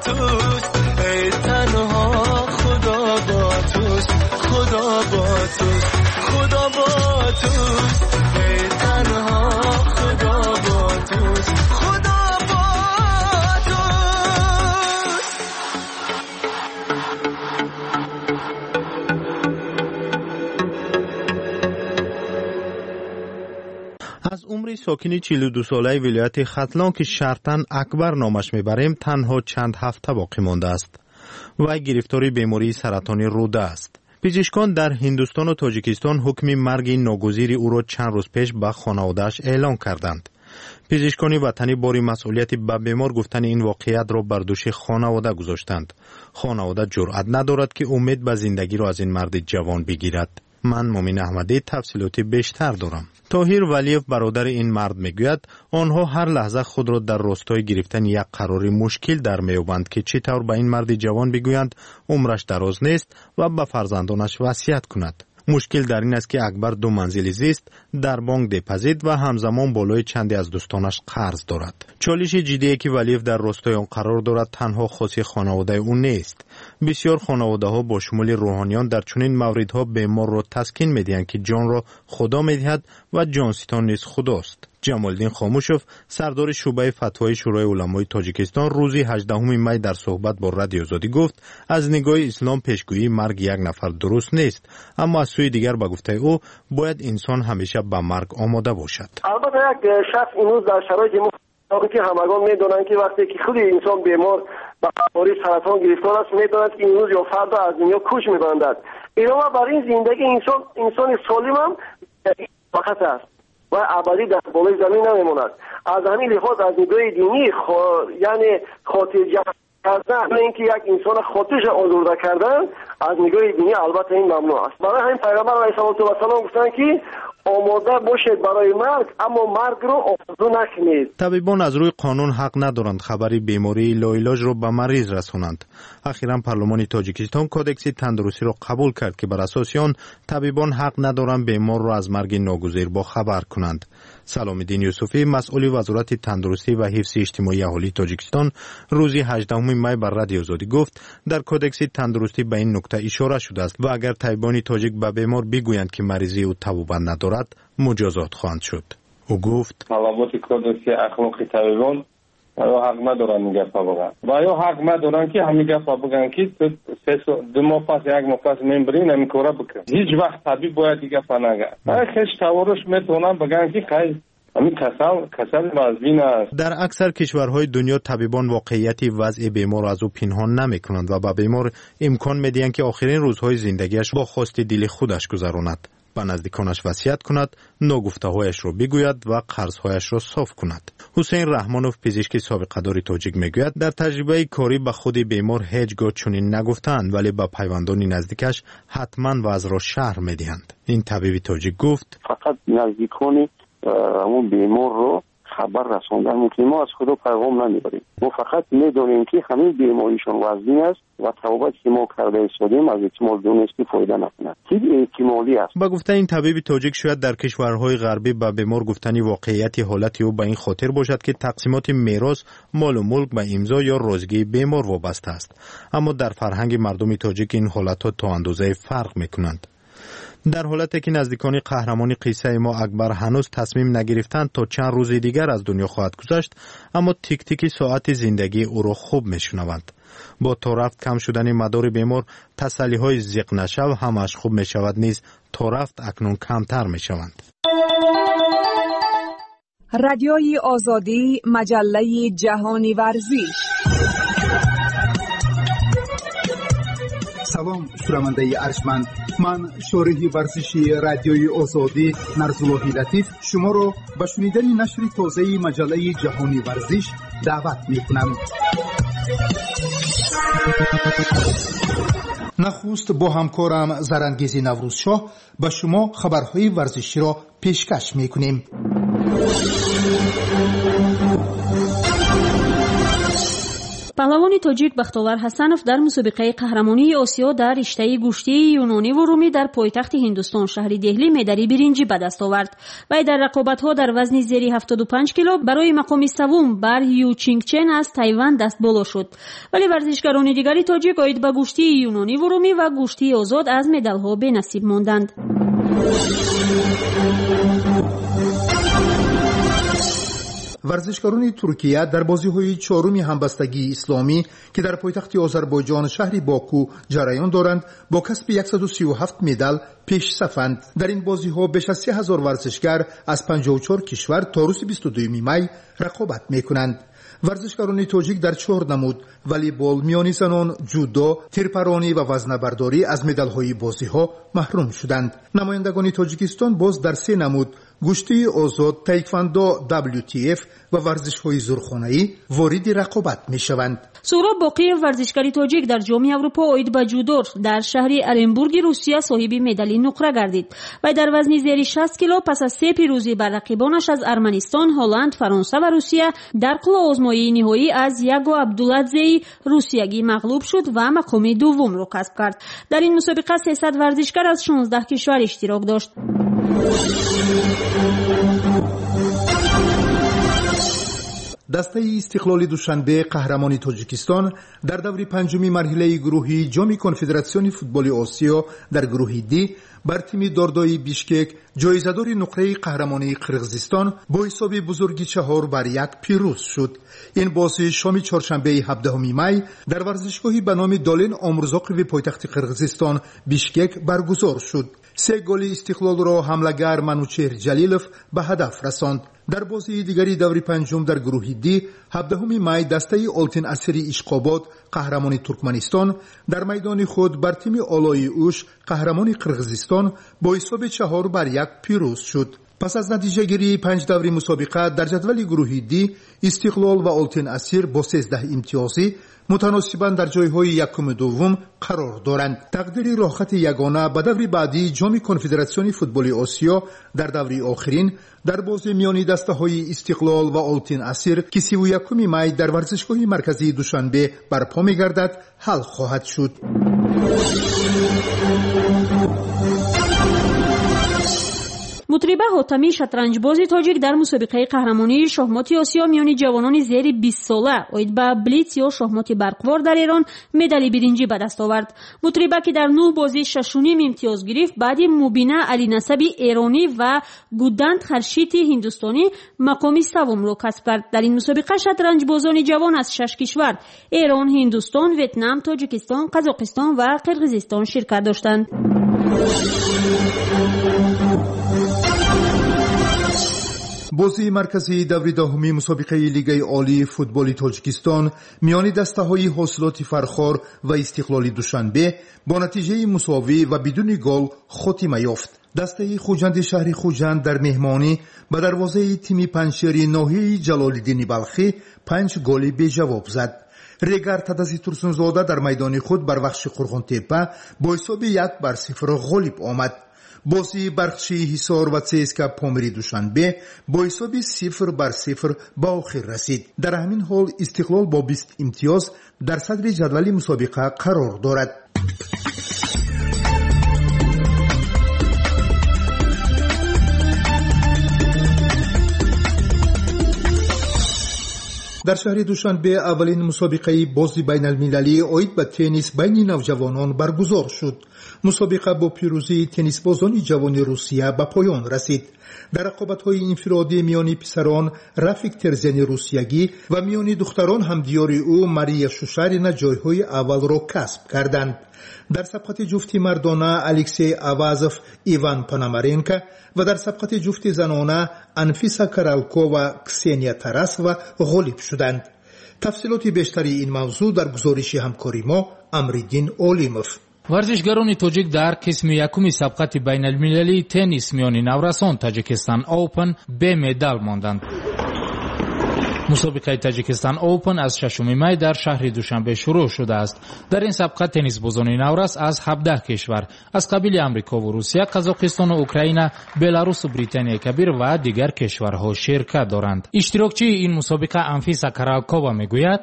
Speaker 22: توست ای تنها خدا با توست خدا با توست خدا با توست ای تنها خدا با توست خدا با توست.
Speaker 13: از عمری ساکنی 42 ساله ولایت ختلان که شرطاً اکبر نامش میبریم تنها چند هفته باقی مانده است. وی گرفتاری بیماری سرطانی روده است. پزشکان در هندوستان و تاجیکستان حکم مرگ ناگزیر او را چند روز پیش به خانواده‌اش اعلام کردند. پزشکان وطنی باری مسئولیت به بیمار گفتن این واقعیت را بر دوش خانواده گذاشتند. خانواده جرأت ندارد که امید به زندگی را از این مرد جوان بگیرد. من مومن احمدی تفصیلاتی بیشتر دارم. طاهر ولیف برادر این مرد میگوید آنها هر لحظه خود را در راستای گرفتن یک قرار مشکل در میابند که چطور به این مرد جوان بگویند عمرش دراز نیست و به فرزندانش وصیت کند. مشکل در این است که اکبر 2 منزل زیست در بانک دپزید و همزمان بالای چندی از دوستانش قرض دارد. چالش جدی که ولیف در راستای آن قرار دارد تنها خاصی خانواده او نیست. بسیار خانواده ها با شمول روحانیان در چنین موردها بیمار را تسکین میدهند که جان را خدا میدهد و جانستان نیز خداست. جمالدین خاموشوف سردار شعبه فتوای شورای علمای تاجیکستان روز 18 می در صحبت با رادیو آزادی گفت از نگاه اسلام پیشگویی مرگ یک نفر درست نیست، اما از سوی دیگر به گفته او باید انسان همیشه به مرگ آماده باشد.
Speaker 3: البته یک شخص امروز در شرایط که همگان میدونن که وقتی که خود انسان بیمار به بیماری سرطان گرفتار است میدونند که امروز یا فردا از دنیا کوچ می‌بندد. اینا برای این زندگی انسان سالم هم فقط است و ابدی در بالای زمین نمیماند. از همین لحاظ از نگاه دینی یعنی خاطر جمع کردن اینکه یک انسان خاطرش آزرده کردن از نگاه دینی البته این ممنوع است. برای همین پیغمبر علیه السلام گفتن که آماده باشید برای مرگ اما مرگ رو آرزو نکنید.
Speaker 13: طبیبان از روی قانون حق ندارند خبری بیماری لاعلاج را به مریض رسانند. اخیراً پارلمان تاجیکستان کودکس تندرستی را قبول کرد که بر اساس آن طبیبان حق ندارند بیمار را از مرگ ناگزیر با خبر کنند. سلام‌الدین یوسفی مسئول وزارت تندرستی و حفظ اجتماعی اهالی تاجیکستان روز 18 می بر رادیو آزادی گفت در کودکس تندرستی به این نکته اشاره شده است و اگر طبیبان تاجیک به بیمار بگویند که مریضی او تبوبت ندارد مجازات خواهند شد. او گفت
Speaker 4: مقامات کودکس اخلاقی طبیبان یا حق ندارن این گپا بگن و یا حق ندارن که همین گپا بگن که 2 ماه پس 1 ماه پس میبرین همین کارا بکن. هیچ وقت طبیب باید این گپا نگه. خیش تورش میتونن بگن که خیلی همین کسل مزبین است.
Speaker 13: در اکثر کشورهای دنیا طبیبان واقعیت وضع بیمار از او پنهان نمیکنند و به بیمار امکان میدهند که آخرین روزهای زندگیش با خواست دل خودش گذراند. به نزدیکانش وصیت کند، ناگفته‌هایش را بگوید و قرض‌هایش را صاف کند. حسین رحمانوف پزشک سابقه دار تاجیک میگوید در تجربه کاری به خود بیمار هیچگاه چنین نگفتند ولی به پیوندان نزدیکش حتما وضع را شرح میدهند. این طبیب تاجیک گفت
Speaker 5: فقط نزدیکان اون بیمار رو خبر رساندن که ما از خدا پیغام نمیبریم. ما فقط میدونیم که همین بیماریشون وزنی است و توبت که ما کرده ایستادیم از احتمال دونستی فایده نکنه. چیز احتمالی است.
Speaker 13: با گفته این طبیب تاجیک شاید در کشورهای غربی به بیمار گفتنی واقعیت حالت او به این خاطر باشد که تقسیمات میراث مال و ملک به امضا یا رازگی بیمار وابسته است، اما در فرهنگ مردم تاجیک این حالت‌ها تا اندازه فرق میکنند. در حالتی که نزدیکان قهرمان قصه ما اکبر هنوز تصمیم نگرفتند تا چند روز دیگر از دنیا خواهد گذشت، اما تیک تیک ساعت زندگی او را خوب میشنوند. با تا رفت کم شدن مدار بیمار تسلی های زیق نشو همش خوب میشود نیز تا رفت اکنون کمتر میشوند.
Speaker 23: رادیوی آزادی، مجله جهانی ورزش.
Speaker 24: سلام شنونده ارجمند، من شارح ورزشی رادیوی آزادی نرزالله لطیف شما را به شنیدن نشر تازه مجله جهانی ورزش دعوت می‌کنم. نخست با همکارم زرانگیز نوروزشاه به شما خبرهای ورزشی را پیشکش می‌کنیم.
Speaker 14: паҳлавони тоҷик бахтовар ҳасанов дар мусобиқаи қаҳрамонии осиё дар риштаи гӯштии юнонӣ ву румӣ дар пойтахти ҳиндустон шаҳри деҳлӣ медали биринҷӣ ба даст овард. вай дар рақобатҳо дар вазни зери 75 кило барои мақоми савум бар Ю Чингчен аз Тайван дастболо шуд. вале варзишгарони дигари тоҷик оид ба гӯштии юнонӣ ву румӣ ва гӯштии озод аз медалҳо бенасиб монданд.
Speaker 24: варзишгарони Туркия дар бозиҳои чоруми ҳамбастагии исломӣ ки дар пойтахти Озарбойҷон шаҳри Боку ҷараён доранд, бо касби 137 медал пешсафанд. дар ин бозиҳо беш аз 3000 варзишгар аз 54 кишвар то рӯзи 22 май рақобат мекунанд. варзишгарони тоҷик дар 4 намуд волейбол, миёни занон, ҷудо, тирпаронӣ ва вазнабардорӣ аз медалҳои бозиҳо маҳрум шуданд. намояндагони тоҷикистон боз дар 3 намуд гӯштии озод, тайквандо, WTF ва варзишҳои зурхонаӣ вориди рақобат мешаванд.
Speaker 14: суҳроб боқиев варзишгари тоҷик дар ҷоми аврупо оид ба ҷудо дар шаҳри Оренбурги Русия соҳиби медали нуқра гардид. вай дар вазни зери 60 кило пас аз 3 пирӯзӣ бар рақибонаш аз Арманистон, Ҳолланд, Фаронса ва Русия дар қуллоозмоии ниҳоӣ аз Яго Абдуладзеи русиягӣ мағлуб шуд ва мақоми дуввумро касб кард. дар ин мусобиқа 300 варзишгар аз 16 кишвар иштирок дошт.
Speaker 24: дастаи истиқлоли душанбе қаҳрамони тоҷикистон дар даври панҷуми марҳилаи гурӯҳи ҷоми конфедератсиони футболи осиё дар гурӯҳи Д бар тими дордои Бишкек ҷоизадори нуқраи қаҳрамонии Қирғизистон бо ҳисоби бузурги 4-1 пирӯз шуд. ин бозӣ шоми чоршанбеи 17 май дар варзишгоҳи ба номи Долен Омурзоқови пойтахти Қирғизистон Бишкек баргузор шуд. 3 голи истиқлолро ҳамлагар Манучеҳр Ҷалилов ба ҳадаф расонд. дар бозии дигари даври панҷум дар гурӯҳи Д 17 май дастаи Олтин Асири Ишқобод қаҳрамони Туркманистон дар майдони худ бар тими Олои Уш қаҳрамони Қирғизистон бо ҳисоби 4-1 пирӯз шуд. пас аз натиҷагирии 5 даври мусобиқа дар ҷадвали гурӯҳи Д Истиқлол ва Олтин Асир бо 13 имтиёзӣ мутаносибан дар ҷойҳои якуму дуввум қарор доранд. тақдири роҳхати ягона ба даври баъдии ҷоми конфедератсиони футболи осиё дар даври охирин дар бози миёни дастаҳои Истиқлол ва Олтин Асир ки 31 май дар варзишгоҳи марказии Душанбе барпо мегардад ҳал хоҳад шуд.
Speaker 14: мутриба ҳотамӣ шатранҷбози тоҷик дар мусобиқаи қаҳрамонии шоҳмоти осиё миёни ҷавонони зери 20 сола оид ба блиц ё шоҳмоти барқвор дар Эрон медали биринҷӣ ба даст овард. мутриба ки дар 9 бозӣ 6 имтиёз гирифт, баъди Мубина Алинасаби эронӣ ва Гуданд Харшити ҳиндустонӣ мақоми савумро касб кард. дар ин мусобиқа шатранҷбозони ҷавон аз 6 кишвар Эрон, Ҳиндустон, Ветнам, Тоҷикистон, Қазоқистон ва Қирғизистон ширкат доштанд.
Speaker 24: бозии марказии даври доҳуми мусобиқаи лигаи олии футболи Тоҷикистон миёни дастаҳои ҳосилоти Фархор ва Истиқлоли Душанбе бо натиҷаи мусовӣ ва бидуни гол хотима ёфт. дастаи Хуҷанди шаҳри Хуҷанд дар меҳмонӣ ба дарвозаи тими Паншери ноҳияи Ҷалолиддини Балхӣ 5 голи беҷавоб зад. Регар Тадази Турсунзода дар майдони худ бар Вахши Қурғонтепа бо ҳисоби 1-0 ғолиб омад. бозии Бархшии Ҳисор ва ЦСКА Помири Душанбе бо ҳисоби 0-0 ба охир расид. дар ҳамин ҳол Истиқлол бо 20 имтиёз дар садри ҷадвали мусобиқа қарор дорад. дар шаҳри Душанбе аввалин мусобиқаи бози байналмилалии оид ба теннис байни навҷавонон баргузор шуд. мусобиқа бо пирӯзии теннисбозони ҷавони Русия ба поён расид. дар рақобатҳои инфиродӣ миёни писарон Рафик Терзени русиягӣ ва миёни духтарон ҳамдиёри ӯ Мария Шушарина ҷойҳои аввалро касб карданд. дар сабқати ҷуфти мардона Алексей Авазов, Иван Пономаренко ва дар сабқати ҷуфти занона Анфиса Каралко ва Ксения Тарасова ғолиб шуданд. тафсилоти бештари ин мавзӯъ дар гузориши ҳамкори мо Амриддин Олимов.
Speaker 6: варзишгарони тоҷик дар қисми якуми сабқати байналмилалии теннис миёни Наврасон Таҷикистан Open бе медал монданд. مسابقه تاجیکستان اوپن از 6 می در شهر دوشنبه شروع شده است. در این سابقه تنیسبازان نورس از 17 کشور از قبیل امریکا و روسیه، قزاقستان و اوکراین، بلاروس و بریتانیای کبیر و دیگر کشورها شرکت دارند. اشتراکچی این مسابقه انفیسا کارالکووا میگوید: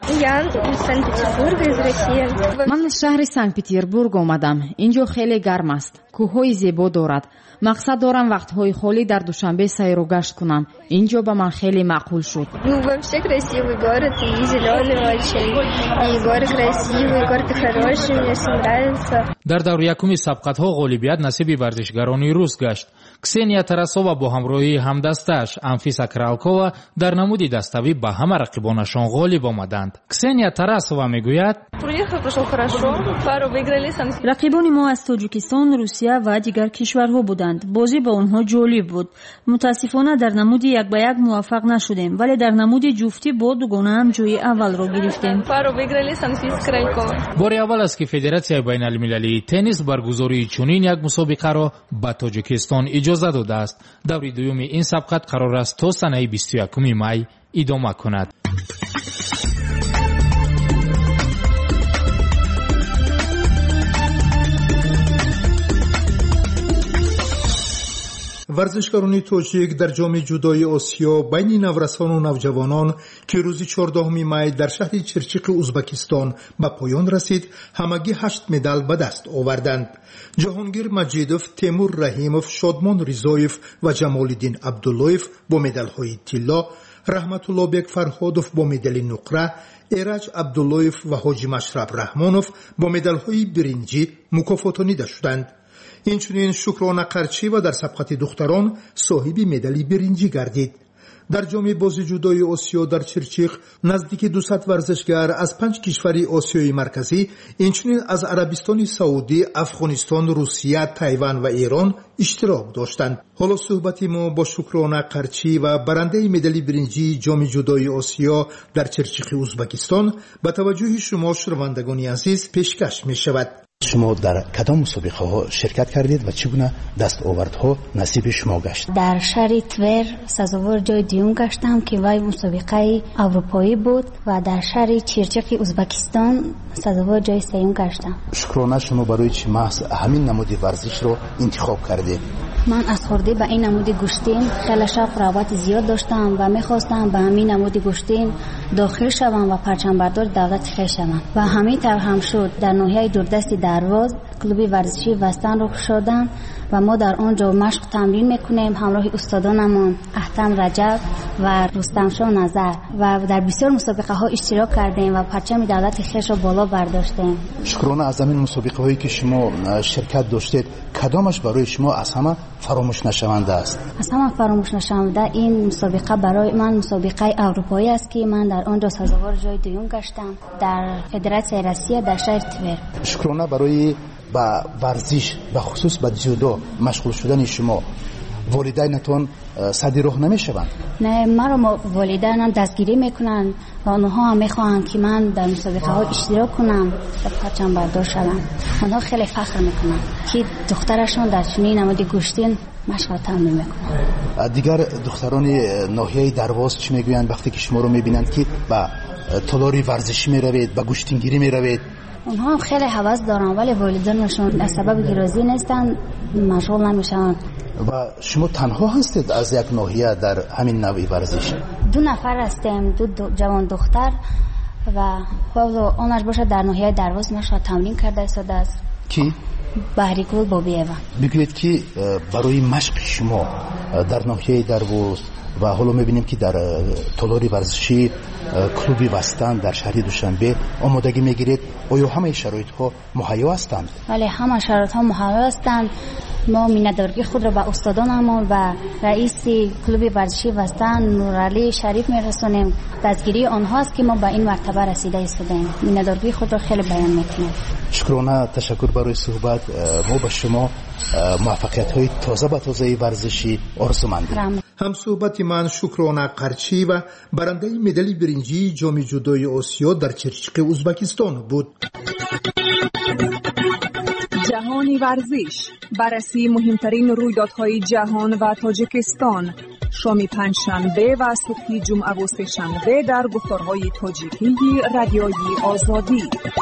Speaker 7: من از شهر سنت پترزبورگ آمدم. اینجا خیلی گرم است. کوههای زیبا دارد. مقصد دارم وقتهای خالی در دوشنبه سیر و گشت کنم. اینجا به من خیلی معقول شد.
Speaker 6: در دور یکم سبقت‌ها غالبیت نصیب ورزشگران روس گشت. کسنیا تراسووا با همراهی همدستش انفیسا کارالکووا در نمود دستاوی به همه رقیبانشان غالب آمدند. کسنیا تراسووا میگوید:
Speaker 14: رقیبان ما از تاجیکستان، روسیه و دیگر کشورها بودند. بازی با اونها جالب بود. متاسفانه در نمود 1-1 موفق نشدیم، ولی در نمود جفتی با دوگانه هم جای اول را گرفتیم.
Speaker 6: بار اول است که فدراسیون بین المللی تنیس برگزاری چنین یک مسابقه را به تاجیکستان اجازه داده است. دور دوم این سابقه قرار است تا سنه 21 می ادامه کند.
Speaker 24: ورزشکاران تاجیک در جام جودوی آسیا بین نورسان و نوجوانان که روز 14 می در شهر چرچیق ازبکستان به پایان رسید، همگی 8 مدال به دست آوردند. جهانگیر مجیدوف، تیمور رحیموف، شادمان رضایف و جمالالدین عبداللهیف با مدال‌های طلا، رحمت الله بیگ فرهادوف با مدال نقره، ایرج عبداللهیف و حاجی مشرف رحمانوف با مدال‌های برنجی مکافاتانیده شدند. اینچنین شکرانه قرچی و در سبقت دختران صاحب مدال برنجی گردید. در جام بازی جودوی آسیا در چرچیق نزدیک 200 ورزشگر از 5 کشور آسیای مرکزی، اینچنین از عربستان سعودی، افغانستان، روسیه، تایوان و ایران اشتراک داشتند. حالا صحبت ما با شکرانه قرچی و برنده مدال برنجی جام جودوی آسیا در چرچیق ازبکستان به توجه شما شنوندگان عزیز پیشکش می شود.
Speaker 9: شما در کدام مسابقه ها شرکت کردید و چگونه دستاوردها نصیب شما گشت؟
Speaker 11: در شهر تور سزاوار جای دیوم گشتم که وای مسابقه اروپایی بود و در شهر چرچیق ازبکستان سزاوار جای سیوم گشتم.
Speaker 9: شکرانه شما برای چه محض همین نمود ورزش رو انتخاب کردید؟
Speaker 11: من از خورده به این نمود گوشتین خیلی شوق رغبت زیاد داشتم و میخواستم به همین نمود گوشتین داخل شوم و پرچم بردار دولت خویش شوم و همین طور هم شد. در ناحیه دوردست درواز کلوب ورزشی وستن رو شدم و ما در آنجا مشق تمرین میکنیم همراه استادانمان احتم رجب و رستم شاه نظر و در بسیار مسابقه ها اشتراک کردیم و پرچم دولت خویش را بالا برداشتیم.
Speaker 9: شکرانه از این مسابقه هایی که شما شرکت داشتید کدامش برای شما از همه فراموش نشونده است؟
Speaker 11: از همه فراموش نشونده این مسابقه برای من مسابقه اروپایی است که من در آنجا سزاوار جای دوم گشتم در فدراسیون روسیه در شهر تور.
Speaker 9: شکرانه برای با ورزش به خصوص به جودو مشغول شدن شما والدینتون صدی راه نمیشوند؟
Speaker 11: نه، مرا والدینم دستگیری میکنن و آنها هم میخواهند که من در مسابقه ها اشتراک کنم و پرچم بردار شوم. آنها خیلی فخر میکنن که دخترشون در چنین نماد گوشتین مشق تمرین میکنن.
Speaker 9: دیگر دختران ناحیه درواز چی میگویند وقتی که شما رو میبینند که با تالاری ورزشی میروید، با گوشتینگیری میروید؟
Speaker 11: اونها هم خیلی هوس دارن ولی والدینشون از سبب که راضی نیستن مشغول نمیشن.
Speaker 9: و شما تنها هستید از یک ناحیه در همین نوع ورزش؟
Speaker 11: 2 نفر هستیم، 2 جوان دختر و آنش باشه در ناحیه درواز مشق تمرین کرده ایستاده است.
Speaker 9: کی؟
Speaker 11: بهریگل بابیوه.
Speaker 9: بگویید که برای مشق شما در ناحیه درواز و حالا میبینیم که در تالاری ورزشی کلوبی وستن در شهر دوشنبه آمادگی میگیرید، آیا همه شرایط ها مهیا هستند؟
Speaker 11: بله، همه شرایط ها مهیا هستند. ما میندارگی خود را به استادانمون و رئیس کلوب ورزشی وستن نورعلی شریف میرسونیم. دستگیری آنهاست که ما به این مرتبه رسیده ایستادیم. میندارگی خود را خیلی بیان میکنیم.
Speaker 9: شکرانه، تشکر برای صحبت. ما به شما موفقیت های تازه به تازه ورزشی آرزومندیم.
Speaker 24: هم صحبت من شکرانه قرچی و برنده مدال برنجی جام جودوی آسیا در چرچیق ازبکستان بود.
Speaker 23: جهانی ورزش، بررسی مهمترین رویدادهای جهان و تاجیکستان، شام پنجشنبه و صبح جمعه و سه‌شنبه در گفتارهای تاجیکی رادیوی آزادی.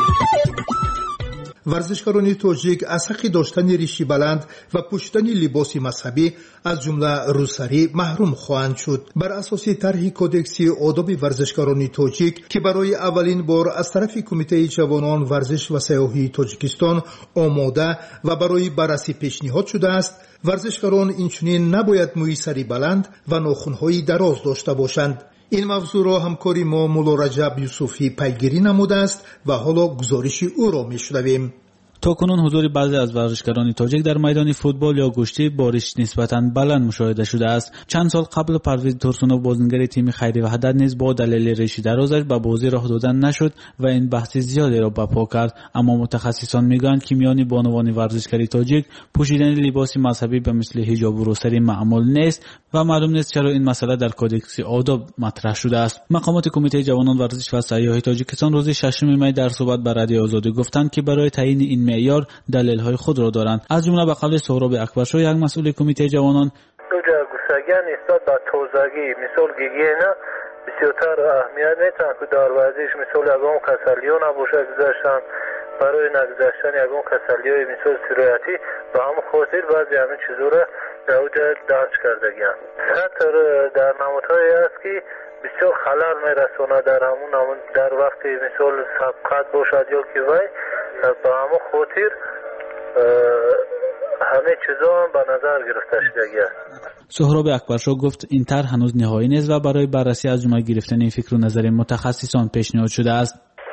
Speaker 24: ورزشکاران تاجیک از حق داشتن ریشی بلند و پوشیدن لباس مذهبی از جمله روسری محروم خواهند شد. بر اساس طرح کدکسی آداب ورزشکاران تاجیک که برای اولین بار از طرف کمیته جوانان ورزش و سیاحی تاجیکستان آماده و برای بررسی پیشنهاد شده است، ورزشکاران اینچنین نباید موی سری بلند و ناخن‌های دراز داشته باشند. این موضوع را همکاری ما مولا رجب یوسفی پیگیری نموده است و حالا گزارش او را میشنویم.
Speaker 15: تاکنون حضور بعضی از ورزشکاران تاجیک در میدان فوتبال یا گشتی بارش نسبتاً بلند مشاهده شده است. چند سال قبل پرویز ترسونوف بازیگر تیم خیری وحدت نیز با دلیل ریشی درازش به بازی راه دادن نشد و این بحث زیادی را برپا کرد. اما متخصصان میگویند که میان بانوان ورزشکاری تاجیک پوشیدن لباس مذهبی به مثل حجاب و روسری معمول نیست و معلوم نیست چرا این مسئله در کدکس آداب مطرح شده است. مقامات کمیته جوانان ورزش و سیاحی تاجیکستان روز 6 می در صحبت با رادیو آزادی گفتند که برای تعیین این معیار دلایل خود را دارند. از جمله به قول سهراب اکبرشاه، یک مسئول کمیته جوانان،
Speaker 8: گوسگی نسبت به توزگی مثل گیگینا بسیارتر اهمیت میتونه که در ورزش مثل یگان کسلیون نباشه گذاشتن برای نگذاشتن یگان کسلیوی مثل سرایتی و هم خاطر بعضی همین چیزو را در اوجه دانش کردگیان. سطر در نمودهایی است که بسیار خلال میرسونه در همون در وقتی مثل سبقت باشد یا که وای با همون خاطر همه چیزا هم به نظر گرفته شده است.
Speaker 15: سهراب اکبرشاه گفت این طرح هنوز نهایی نیست و برای بررسی از جمله گرفتن فکر و نظر متخصصان پیشنهاد شده است.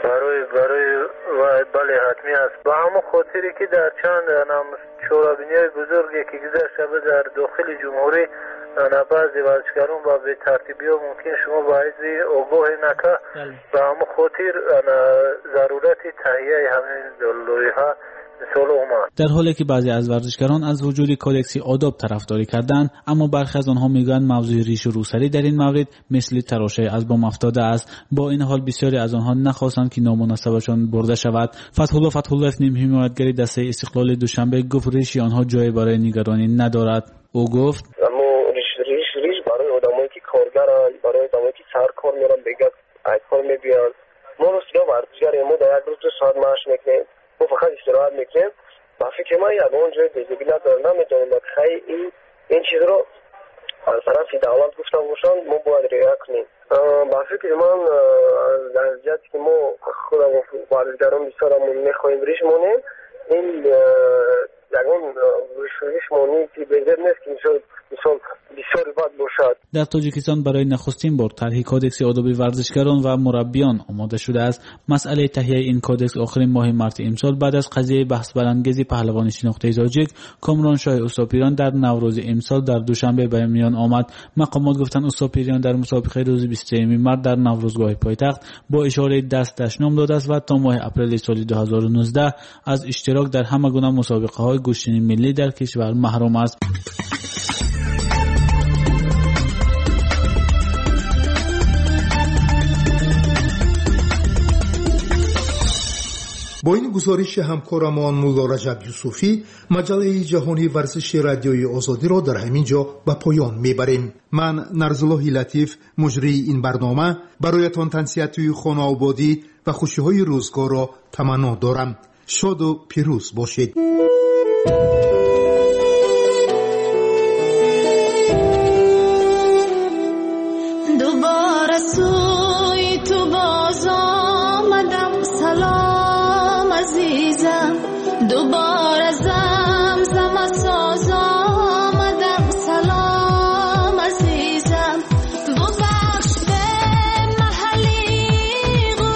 Speaker 8: بله حتمی است. با همون خاطری که در چند شورابینی‌های بزرگی که گذشته در داخل جمهوری بعضی ورزشکاران با به ترتیبی ها ممکن شما باعثی آگاه نکه و همون خاطر ضرورت تهیه همین لایحه مثال اومد.
Speaker 15: در حالی که بعضی از ورزشکاران از وجود کدکس آداب طرفداری کردند، اما برخی از آنها میگویند موضوع ریش و روسری در این مورد مثل تراشه از بام افتاده است. با این حال بسیاری از آنها نخواستند که نامناسبشان برده شود. فتح‌الله نیم حمایتگری دسته استقلال دوشنبه گفت ریش آنها جای برای نگرانی ندارد. او گفت
Speaker 10: ریش برای آدمایی که کارگرن، برای آدمایی که سر کار میرن بگه کار میبیان. ما رسیده ورزشگر ما در یک روز 2 ساعت معاش میکنیم، ما فقط استراحت میکنیم. با فکر من یگان جای بزرگی نداره، نمیدونم خیلی این چیز رو از طرف دولت گفته باشن ما باید رعایت کنیم. با فکر من در جهتی که ما خودم ورزشگران بسیارمون میخواهیم ریش مونیم، این یگان ریش مونی که بهتر نیست که مثال بسیار بد باشد.
Speaker 15: در تاجیکستان برای نخستین بار طرح کدکس آداب ورزشکاران و مربیان آماده شده است. مسئله تهیه این کدکس آخرین ماه مارس امسال بعد از قضیه بحث برانگیز پهلوان شناخته تاجیک کامرانشاه اوساپیران در نوروز امسال در دوشنبه به میان آمد. مقامات گفتند اوساپیران در مسابقه روز 23 مارس در نوروزگاه پایتخت با اشاره دست دشنام داده است و تا ماه اپریل سال 2019 از اشتراک در همه گونه مسابقه‌های گشتنی ملی در کشور محروم است.
Speaker 24: با این گزارش همکارمان مولا رجب یوسفی مجله جهانی ورزش رادیوی آزادی را در همین جا به پایان میبریم. من نرزالله لطیف مجری این برنامه برایتان تنصیحات خانه آبادی و خوشی‌های روزگار را تمنا دارم. شاد و پیروز باشید.
Speaker 12: دوباره سوی تو باز آمدم، سلام عزیزم. دوباره زمزم ساز آمدم، سلام عزیزم. ببخش به محلی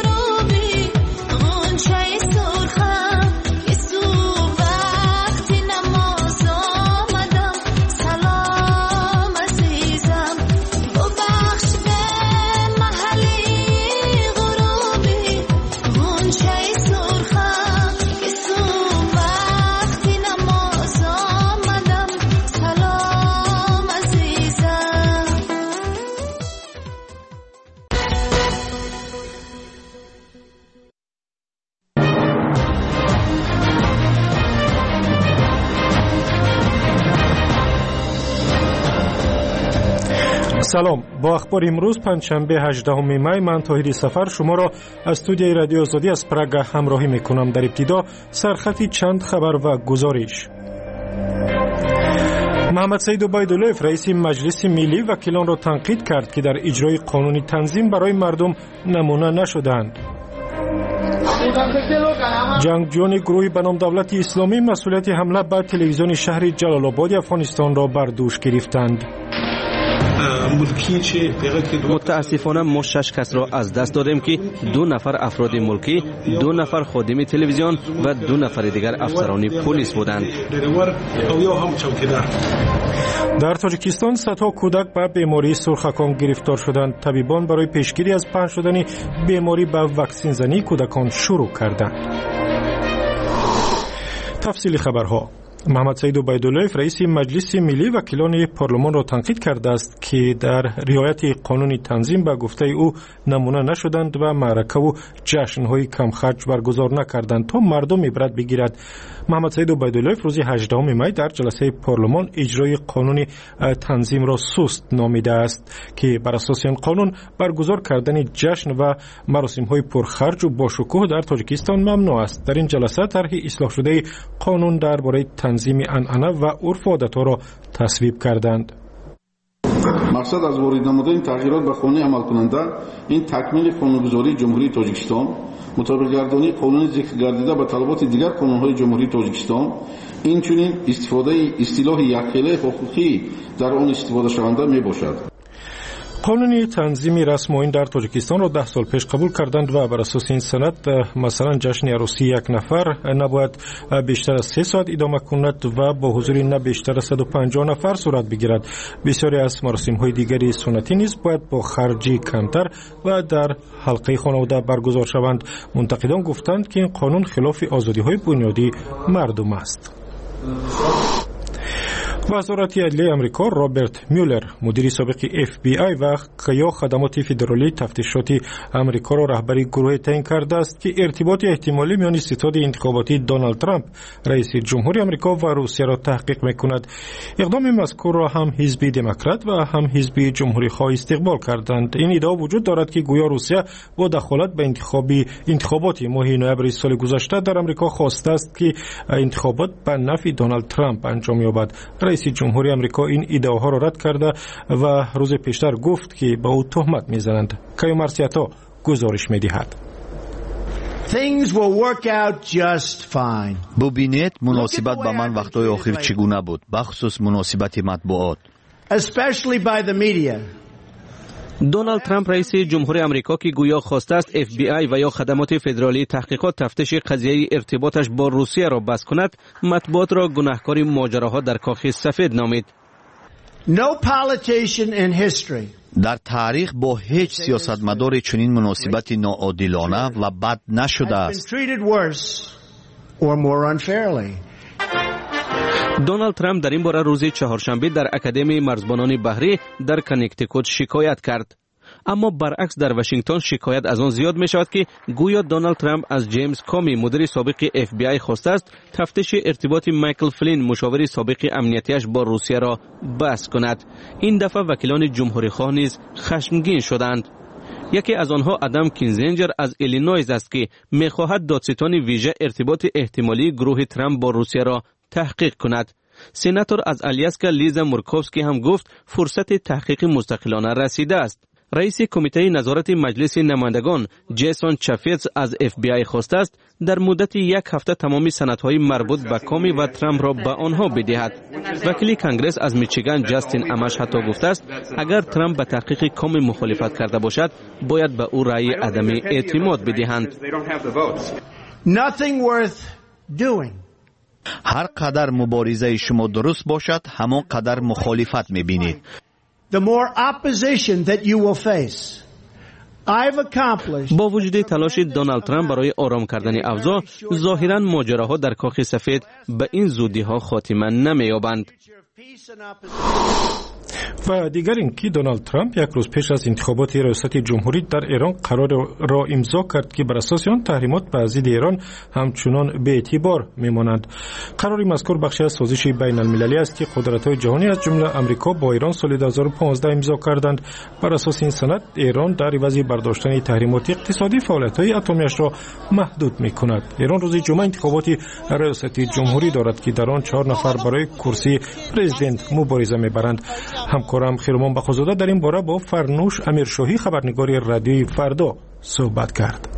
Speaker 12: غروبی غنچه سرخم که سو وقتی
Speaker 1: سلام، با اخبار امروز پنجشنبه 18 می من طاهری سفر شما را از استودیوی رادیو آزادی از پراگ همراهی میکنم. در ابتدا سرخطی چند خبر و گزارش. محمد سعید عبیدالله رئیس مجلس ملی وکیلان را تنقید کرد که در اجرای قانون تنظیم برای مردم نمونه نشدند. جنگجویان گروه به نام دولت اسلامی مسئولیت حمله به تلویزیون شهر جلال آباد افغانستان را بر دوش گرفتند.
Speaker 2: متاسفانه ما 6 کس را از دست دادیم که 2 نفر افراد ملکی، 2 نفر خادم تلویزیون و 2 نفر دیگر افسران پلیس بودند.
Speaker 1: در تاجیکستان صدها کودک به بیماری سرخکان گرفتار شدند. طبیبان برای پیشگیری از پهن شدن بیماری به واکسن زنی کودکان شروع کردند. تفصیل خبرها. محمد سعید عبیدالله رئیس مجلس ملی وکیلان پارلمان را تنقید کرده است که در رعایت قانون تنظیم به گفته او نمونه نشدند و معرکه و جشن‌های کم خرج برگزار نکردند تا مردم عبرت بگیرد. محمد سعید عبیدالله روز 18 می در جلسه پارلمان اجرای قانون تنظیم را سست نامیده است که بر اساس این قانون برگزار کردن جشن و مراسم‌های پرخرج و باشکوه در تاجیکستان ممنوع است. در این جلسه طرح اصلاح شده قانون درباره تنظیم عنعنه و عرف و عادت‌ها را تصویب کردند.
Speaker 16: مقصد از وارد نمودن تغییرات به قانون عمل کننده این تکمیل قانونگذاری جمهوری تاجیکستان، مطابق گردانی قانون ذکر گردیده به طلبات دیگر قانون‌های جمهوری تاجیکستان، اینچنین استفاده اصطلاح یکخیله حقوقی در آن استفاده شونده میباشد.
Speaker 1: قانون تنظیم رسم آیین در تاجیکستان را 10 سال پیش قبول کردند و بر اساس این سند مثلا جشن عروسی یک نفر نباید بیشتر از 3 ساعت ادامه کند و با حضور نه بیشتر از 150 نفر صورت بگیرد. بسیاری از مراسم‌های دیگری سنتی نیز باید با خرجی کمتر و در حلقه خانواده برگزار شوند. منتقدان گفتند که این قانون خلاف آزادی‌های بنیادی مردم است. وزارت عدلیه امریکا رابرت میولر مدیر سابق FBI و قیا خدمات فدرالی تفتیشاتی امریکا را رهبری گروه تعیین کرده است که ارتباط احتمالی میان ستاد انتخاباتی دونالد ترامپ رئیس جمهوری امریکا و روسیه را تحقیق میکند. اقدام مذکور را هم حزب دموکرات و هم حزب جمهوری خواه استقبال کردند. این ادعا وجود دارد که گویا روسیه با دخالت به انتخابات ماه نوامبر سال گذشته در امریکا خواسته است که انتخابات به نفع دونالد ترامپ انجام یابد. رئیس جمهوری امریکا این ادعاها را رد کرده و روز پیشتر گفت که به او تهمت میزنند. کایو مارسیاتا گزارش میدهد.
Speaker 17: ببینید مناسبت با من وقتهای آخر چگونه بود، بخصوص مناسبت مطبوعات.
Speaker 2: دونالد ترامپ رئیس جمهوری امریکا که گویا خواسته است FBI و یا خدمات فدرالی تحقیقات تفتیش قضیه ارتباطش با روسیه را بس کند، مطبوعات را گناهکار ماجراها در کاخ سفید نامید.
Speaker 17: در تاریخ با هیچ سیاستمداری چنین مناسبت ناعادلانه و بد نشده است.
Speaker 2: دونالد ترامپ در این باره روز چهارشنبه در اکادمی مرزبانان بحری در کنیکتیکوت شکایت کرد. اما برعکس در واشنگتن شکایت از آن زیاد می شود که گویا دونالد ترامپ از جیمز کامی مدیر سابق FBI خواسته است تفتیش ارتباط مایکل فلین مشاور سابق امنیتیش با روسیه را بس کند. این دفعه وکیلان جمهوری خواه نیز خشمگین شدند. یکی از آنها ادم کینزنجر از ایلینویز است که می‌خواهد دادستان ویژه ارتباط احتمالی گروه ترامپ با روسیه را تحقیق کند. سناتور از الیاسکا لیزا مورکوفسکی هم گفت فرصت تحقیق مستقلانه رسیده است. رئیس کمیته نظارت مجلس نمایندگان جیسون چافیتز از FBI خواسته است در مدت 1 هفته تمامی سندهای مربوط به کامی و ترامپ را به آنها بدهد. وکیل کانگرس از میچیگان جاستین امش حتی گفته است اگر ترامپ به تحقیق کامی مخالفت کرده باشد باید به او رأی عدم اعتماد بدهند.
Speaker 17: هر قدر مبارزه شما درست باشد همان قدر مخالفت می‌بینید.
Speaker 2: با وجود تلاش دونالد ترامپ برای آرام کردن اوضاع، ظاهراً ماجراها در کاخ سفید به این زودی‌ها خاتمه نمی‌یابند.
Speaker 1: و دیگر اینکه دونالد ترامپ یک روز پیش از انتخابات ریاست جمهوری در ایران قرار را امضا کرد که بر اساس آن تحریمات بر ضد ایران همچنان به اعتبار میمانند. قرار مذکور بخشی از سازش بین المللی است که قدرت‌های جهانی از جمله آمریکا با ایران سال 2015 امضا کردند. بر اساس این سند ایران در عوض برداشتن تحریمات اقتصادی فعالیت‌های اتمیش را محدود می‌کند. ایران روز جمعه انتخابات ریاست جمهوری دارد که در آن 4 نفر برای کرسی پرزیدنت مبارزه می‌برند. همکارم خیرمان بخوزاده در این باره با فرنوش امیرشاهی خبرنگار رادیوی فردا صحبت کرد.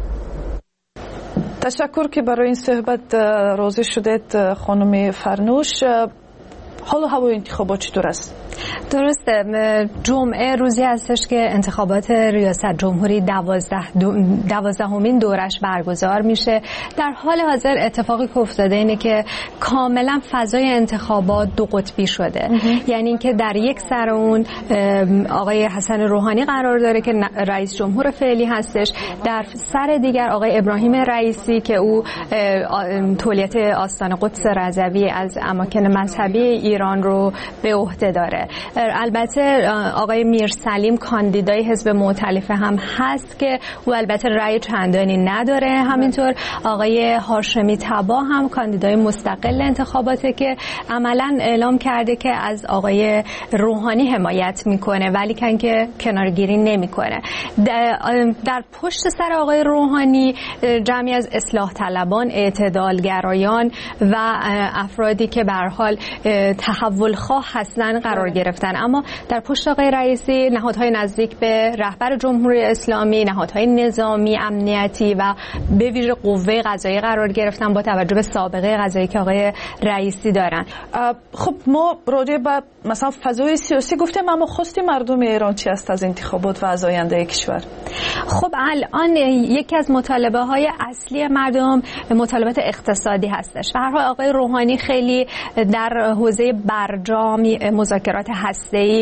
Speaker 18: تشکر که برای این صحبت راضی شدید خانم فرنوش. حالا هوای انتخابات چطور است؟
Speaker 19: درسته، جمعه روزی هستش که انتخابات ریاست جمهوری 12مین دورش برگزار میشه. در حال حاضر اتفاقی که افتاده اینه که کاملا فضای انتخابات دو قطبی شده. یعنی اینکه در یک سر اون آقای حسن روحانی قرار داره که رئیس جمهور فعلی هستش، در سر دیگر آقای ابراهیم رئیسی که او تولیت آستان قدس رضوی از اماکن مذهبی ایران رو به عهده داره. البته آقای میرسلیم کاندیدای حزب مؤتلفه هم هست که او البته رأی چندانی نداره. همینطور آقای هاشمی تبا هم کاندیدای مستقل انتخاباته که عملاً اعلام کرده که از آقای روحانی حمایت میکنه ولی که کنارگیری نمیکنه. در پشت سر آقای روحانی جمعی از اصلاح طلبان، اعتدالگرایان و افرادی که به هر حال تحول خواه هستن قرار گرفتن. اما در پشت آقای رئیسی نهادهای نزدیک به رهبر جمهوری اسلامی، نهادهای نظامی، امنیتی و به ویژه قوه قضاییه قرار گرفتن با توجه به سابقه قضایی که آقای رئیسی دارن.
Speaker 18: خب ما راجع به مثلا فضای سیاسی گفتیم، اما خواست مردم ایران چی است از انتخابات و از آینده کشور؟
Speaker 19: خب الان یکی از مطالبه های اصلی مردم مطالبات اقتصادی هستش. به هر حال آقای روحانی خیلی در حوزه برجام مذاکرات هسته‌ای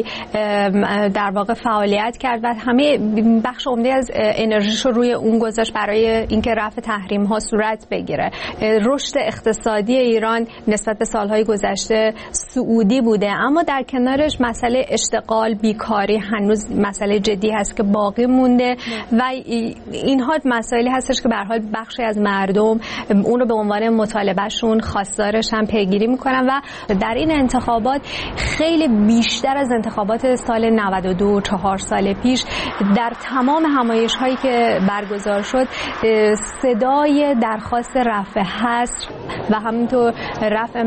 Speaker 19: در واقع فعالیت کرد و همه بخش عمده از انرژیش رو روی اون گذاشت برای اینکه رفع تحریم ها صورت بگیره. رشد اقتصادی ایران نسبت به سالهای گذشته صعودی بوده، اما در کنارش مسئله اشتغال، بیکاری هنوز مسئله جدی هست که باقی مونده و اینها مسائلی هستش که به هر حال بخشی از مردم اون رو به عنوان مطالبهشون خواستارش هم پیگیری میکنن و در این انتخابات خیلی بیشتر از انتخابات سال 92 4 سال پیش در تمام همایش هایی که برگزار شد صدای درخواست رفع حصر و همینطور رفع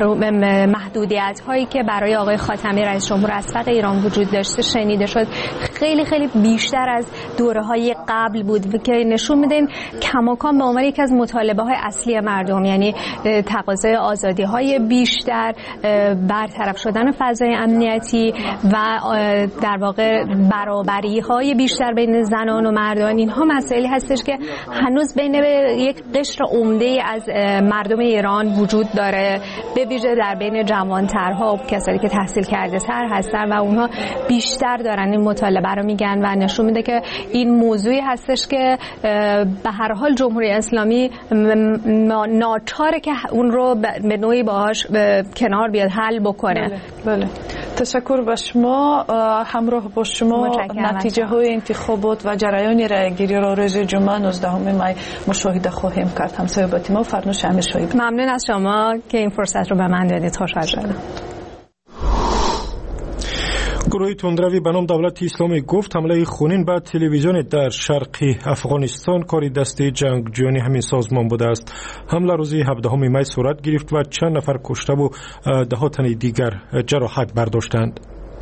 Speaker 19: محدودیت هایی که برای آقای خاتمی رئیس جمهور اسبق ایران وجود داشته شنیده شد. خیلی خیلی بیشتر از دوره های قبل بود که نشون میده این کماکان به عنوان یکی از مطالبه های اصلی مردم، یعنی تقاضای آزادی های بیشتر، برطرف شدن فضای امنیتی و در واقع برابری های بیشتر بین زنان و مردان، اینها مسائلی هستش که هنوز بین یک قشر عمده از مردم ایران وجود داره، به ویژه در بین جوانترها و کسانی که تحصیل کرده تر هستن و اونها بیشتر دارن این مطالبه رو میگن و نشون میده که این موضوعی هستش که به هر حال جمهوری اسلامی ناچاره که اون رو به نوعی باهاش کنار بیاد، حل بکنه.
Speaker 18: بله. تشکر به شما. همراه با شما نتیجه های انتخابات و جریان رای گیری را روز جمعه 19 می مشاهده خواهیم کرد. همصحبت ما فرنوش امیرشاهی.
Speaker 19: ممنون از شما که این فرصت رو به من دادید. خوشحال شدم.
Speaker 1: گروه تندروی به نام دولت اسلامی گفت حمله خونین به تلویزیون در شرقی افغانستان کاری دسته جنگجویان همین سازمان بوده است. حمله روز 17 می صورت گرفت و چند نفر کشته و ده ها تن دیگر جراحت برداشتند.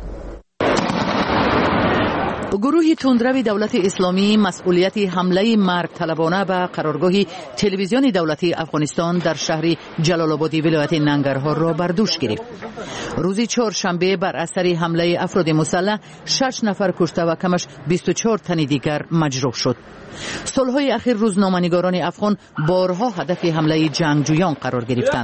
Speaker 20: گروه تندروی دولت اسلامی مسئولیت حمله مرگ طلبانه به قرارگاه تلویزیون دولتی افغانستان در شهر جلال آباد ولایت ننگرهار را بر دوش گرفت. روز چهارشنبه بر اثر حمله افراد مسلح 6 نفر کشته و کمش 24 تن دیگر مجروح شد. سالهای اخیر روزنامه‌نگاران افغان بارها هدف حمله جنگجویان قرار گرفتند.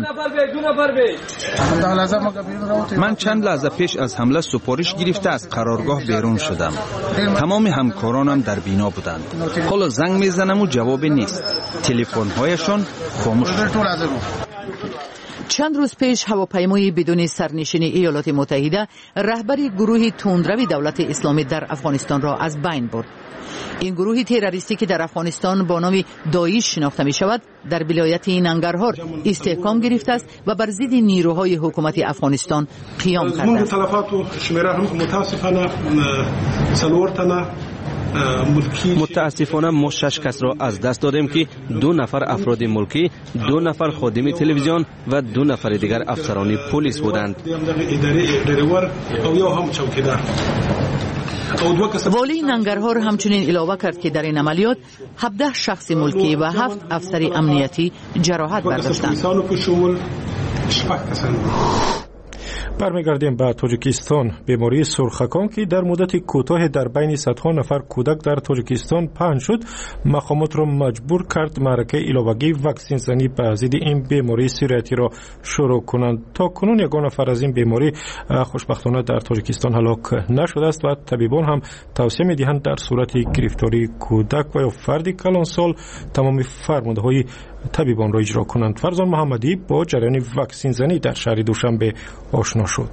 Speaker 21: من چند لحظه پیش از حمله سپارش گرفته از قرارگاه بیرون شدم. تمام همکارانم در بینا بودند. حالا زنگ میزنم و جواب نیست. تلفن‌هایشان خاموش شد.
Speaker 20: چند روز پیش هواپیمای بدون سرنشین ایالات متحده رهبری گروه تندرو دولت اسلامی در افغانستان را از بین برد. این گروه تروریستی که در افغانستان با نام داعش شناخته می شود در ولایت ننگرهار استحکام گرفته است و بر ضد نیروهای حکومت افغانستان قیام کرده است.
Speaker 2: متاسفانه ما 6 کس را از دست دادیم که 2 نفر افراد ملکی، 2 نفر خادم تلویزیون و 2 نفر دیگر افسران پلیس بودند.
Speaker 20: والی ننگرهار همچنین علاوه کرد که در این عملیات 17 شخص ملکی و 7 افسر امنیتی جراحت برداشتند.
Speaker 1: برمیگردیم به تاجیکستان. بیماری سرخکان که در مدت کوتاه در بین صدها نفر کودک در تاجیکستان پهن شد، مقامات را مجبور کرد معرکه علاوگی واکسین زنی به ضد این بیماری سیریتی را شروع کنند. تا کنون یگان نفر از این بیماری خوشبختانه در تاجیکستان هلاک نشده است و طبیبان هم توصیه می‌دهند در صورت گرفتاری کودک و یا فردی کلانسال تمام فرمانده‌های طبیبان را اجرا کنند. فرزان محمدی با جریان واکسین زنی در شهر دوشنبه آشنا شد.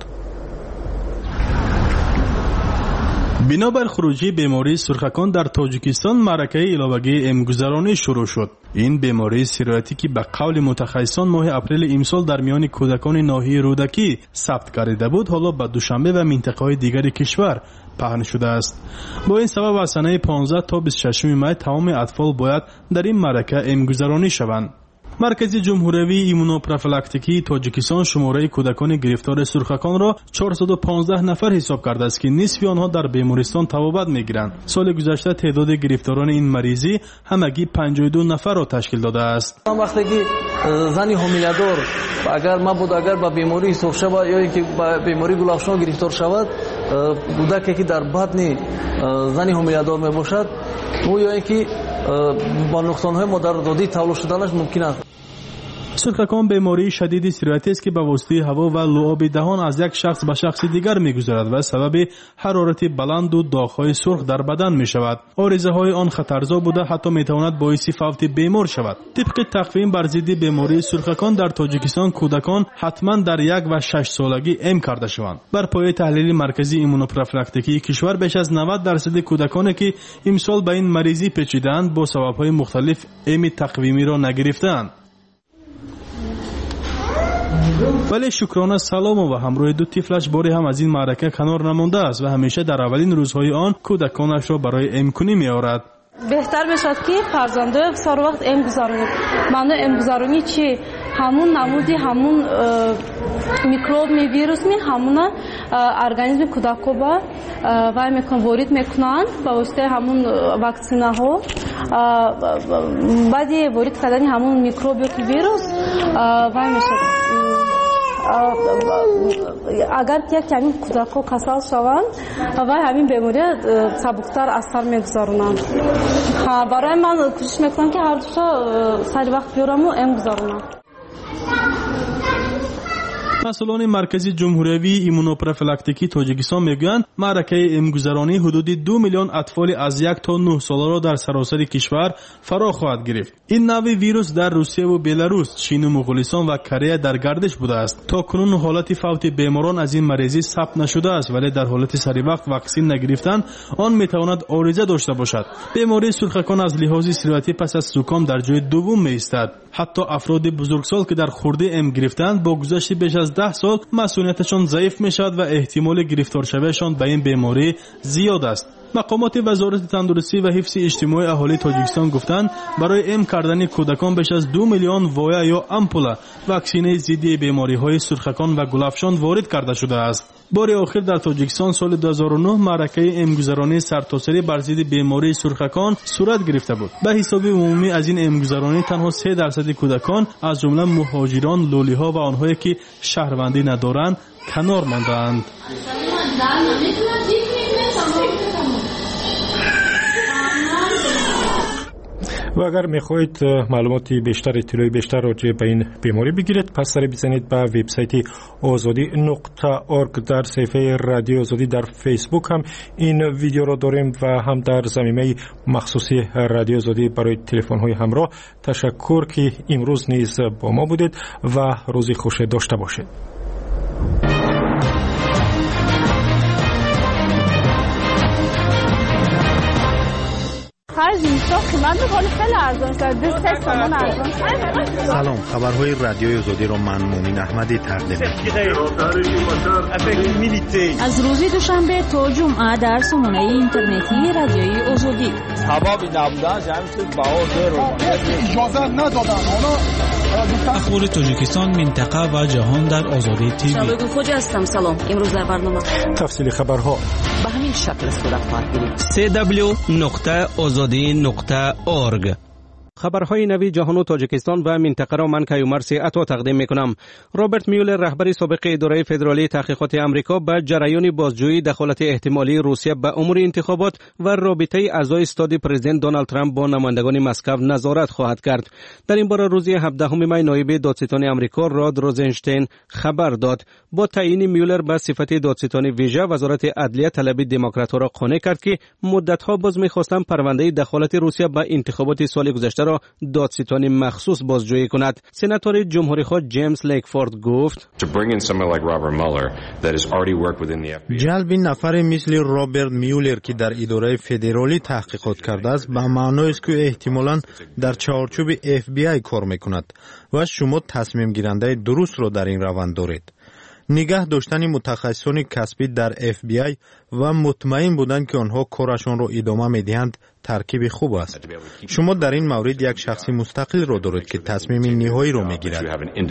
Speaker 3: بنابر خروجی بیماری سرخکان در تاجیکستان معرکه علاوگی امگذرانی شروع شد. این بیماری سیریتی که به قول متخصصان ماه اپریل امسال در میان کودکان ناحیه رودکی ثبت کرده بود، حالا به دوشنبه و منطقه‌های دیگر کشور پهن شده است. با این سبب از سنه 15 تا 26 می تمام اطفال باید در این معرکه امگذرانی شوند. مرکز جمهوری ایمونوپروفیلاکتیکی تاجیکستان شماره کودکان گرفتار سرخکان را 415 نفر حساب کرده است که نصف آنها در بیمارستان طبابت می‌گیرند. سال گذشته تعداد گرفتاران این مریضی همگی 52 نفر را تشکیل داده است.
Speaker 4: وقتی که زنی حامله‌دار اگر با بیماری حساب شود یا اینکه با بیماری گلافشان گرفتار شود، کودکی که در بطن زنی حامله‌دار میباشد او یا اینکه با نقصان‌های مادرزادی تولد شدنش ممکن است.
Speaker 3: سرخکان بیماری شدید سیریتی است که به واسطه هوا و لعاب دهان از یک شخص به شخص دیگر می‌گذرد و سبب حرارت بلند و داغ‌های سرخ در بدن می‌شود. آرزه‌های آن خطرزا بوده حتی می‌تواند باعث فوت بیمار شود. طبق تقویم بر ضد بیماری سرخکان در تاجیکستان کودکان حتما در 1 و 6 سالگی ام کرده شوند. بر پایه تحلیل مرکزی ایمونوپروفیلاکتیکی کشور بیش از 90% کودکانی که امسال به این مریضی پیچیدند با سبب‌های مختلف ام تقویمی را نگرفتند. ولی شکرانه سلام و همراه 2 طفلش باری هم از این معرکه کنار نمانده است و همیشه در اولین روزهای آن کودکانش را برای امکنی می آورد.
Speaker 5: بهتر میشد که فرزنده بسیار وقت ام گذارونید. معنی ام گذارونی چی؟ همون نمودی همون میکروب می ویروس می همون ارگانیسم کودکو با وای میکن وارد میکنن با واسطه همون واکسینه ها بعدی وارد کردن همون میکروب یا ویروس وای میشه. اگر یک کمی کودکو کسل شوند و همین بیماری سبکتر اثر میگذارونند. برای من کوشش میکنم که هر دوتا سری وقت بیارم و ام گذارونم.
Speaker 3: مسئولان مرکزی جمهوری ایمونوپروفیلاکتیکی تاجیکستان میگویند معرکه امگذرانی حدود 2 میلیون اطفال از 1 تا 9 ساله را در سراسر کشور فرا خواهد گرفت. این نوع ویروس در روسیه و بلاروس، چین و مغولستان و کره در گردش بوده است. تا کنون حالت فوت بیماران از این مریضی ثبت نشده است، ولی در حالت سری وقت واکسن نگرفتن آن میتواند عارضه داشته باشد. بیماری سرخکان از لحاظ سیریتی پس از زکام در جای دوم میایستد. حتی افراد بزرگسال که در خورده ام گرفتند با گذشت بیش از 10 سال مسئولیتشان ضعیف میشد و احتمال گرفتار شویشان به این بیماری زیاد است. مقامات وزارت تندرستی و حفظ اجتماعی اهالی تاجیکستان گفتند برای ام کردن کودکان بیش از 2 میلیون وایه یا امپوله واکسینه ضد بیماری‌های سرخکان و گلافشان وارد کرده شده است. بار آخر در تاجیکستان سال 2009 معرکه امگذرانی سرتاسری بر ضد بیماری سرخکان صورت گرفته بود. به حساب عمومی از این امگذرانی تنها 3% کودکان از جمله مهاجران، لولی‌ها و آنهایی که شهروندی ندارند کنار ماندند.
Speaker 1: و اگر میخواهید معلومات بیشتر، اطلاعی بیشتر راجع به این بیماری بگیرید، پس سری بزنید به وبسایت azadi.org. در صفحه رادیو آزادی در فیسبوک هم این ویدیو رو داریم و هم در زمینه مخصوصی رادیو آزادی برای تلفن های همراه. تشکر که امروز نیز با ما بودید و روزی خوش داشته باشید.
Speaker 7: سلام، خبرهای رادیوی آزادی رو من مومن احمدی تقدیم می‌کنم.
Speaker 13: از روز دوشنبه تا جمعه در سامانه اینترنتی رادیوی آزادی.
Speaker 14: سبب نبودن جمعیت بهادر اجازه ندادن.
Speaker 22: اخبار تاجیکستان، منطقه و جهان در آزادی تیوی.
Speaker 13: شبگون خوجا هستم. سلام. امروز در برنامه
Speaker 1: تفصیل خبرها
Speaker 20: به همین شکل صورت خواهد گرفت.
Speaker 2: www.azadi.org. خبرهای نوی جهان و تاجیکستان و منطقه را من کیومر عطا تقدیم میکنم. رابرت میولر، رهبر سابق اداره فدرالی تحقیقات آمریکا، به جریان بازجویی دخالت احتمالی روسیه به امور انتخابات و رابطه اعضای استاد پرزیدنت دونالد ترامپ با نمایندگان مسکو نظارت خواهد کرد. در این باره روز 17 می نایب دادستان آمریکا راد روزنشتین خبر داد. با تعیین میولر به صفت دادستان ویژه، وزارت عدلیه طلب دموکرات‌ها را قانع کرد که مدت‌ها باز می‌خواستند پرونده دخالت روسیه به انتخابات سال گذشته را دادستان مخصوص بازجویی کند. سناتور جمهوری‌خواه جیمز لیکفورد گفت:
Speaker 7: جلب نفر مثل رابرت میولر که در اداره فدرالی تحقیقات کرده است به معنی است که احتمالاً در چارچوب FBI کار می‌کند و شما تصمیم گیرنده درست را در این روند دارید. نگاه داشتن متخصصان کسبی در FBI و مطمئن بودن که آنها کارشان را ادامه می‌دهند ترکیب خوب است. شما در این مورد یک شخص مستقل را دارید که تصمیم نهایی را می‌گیرد.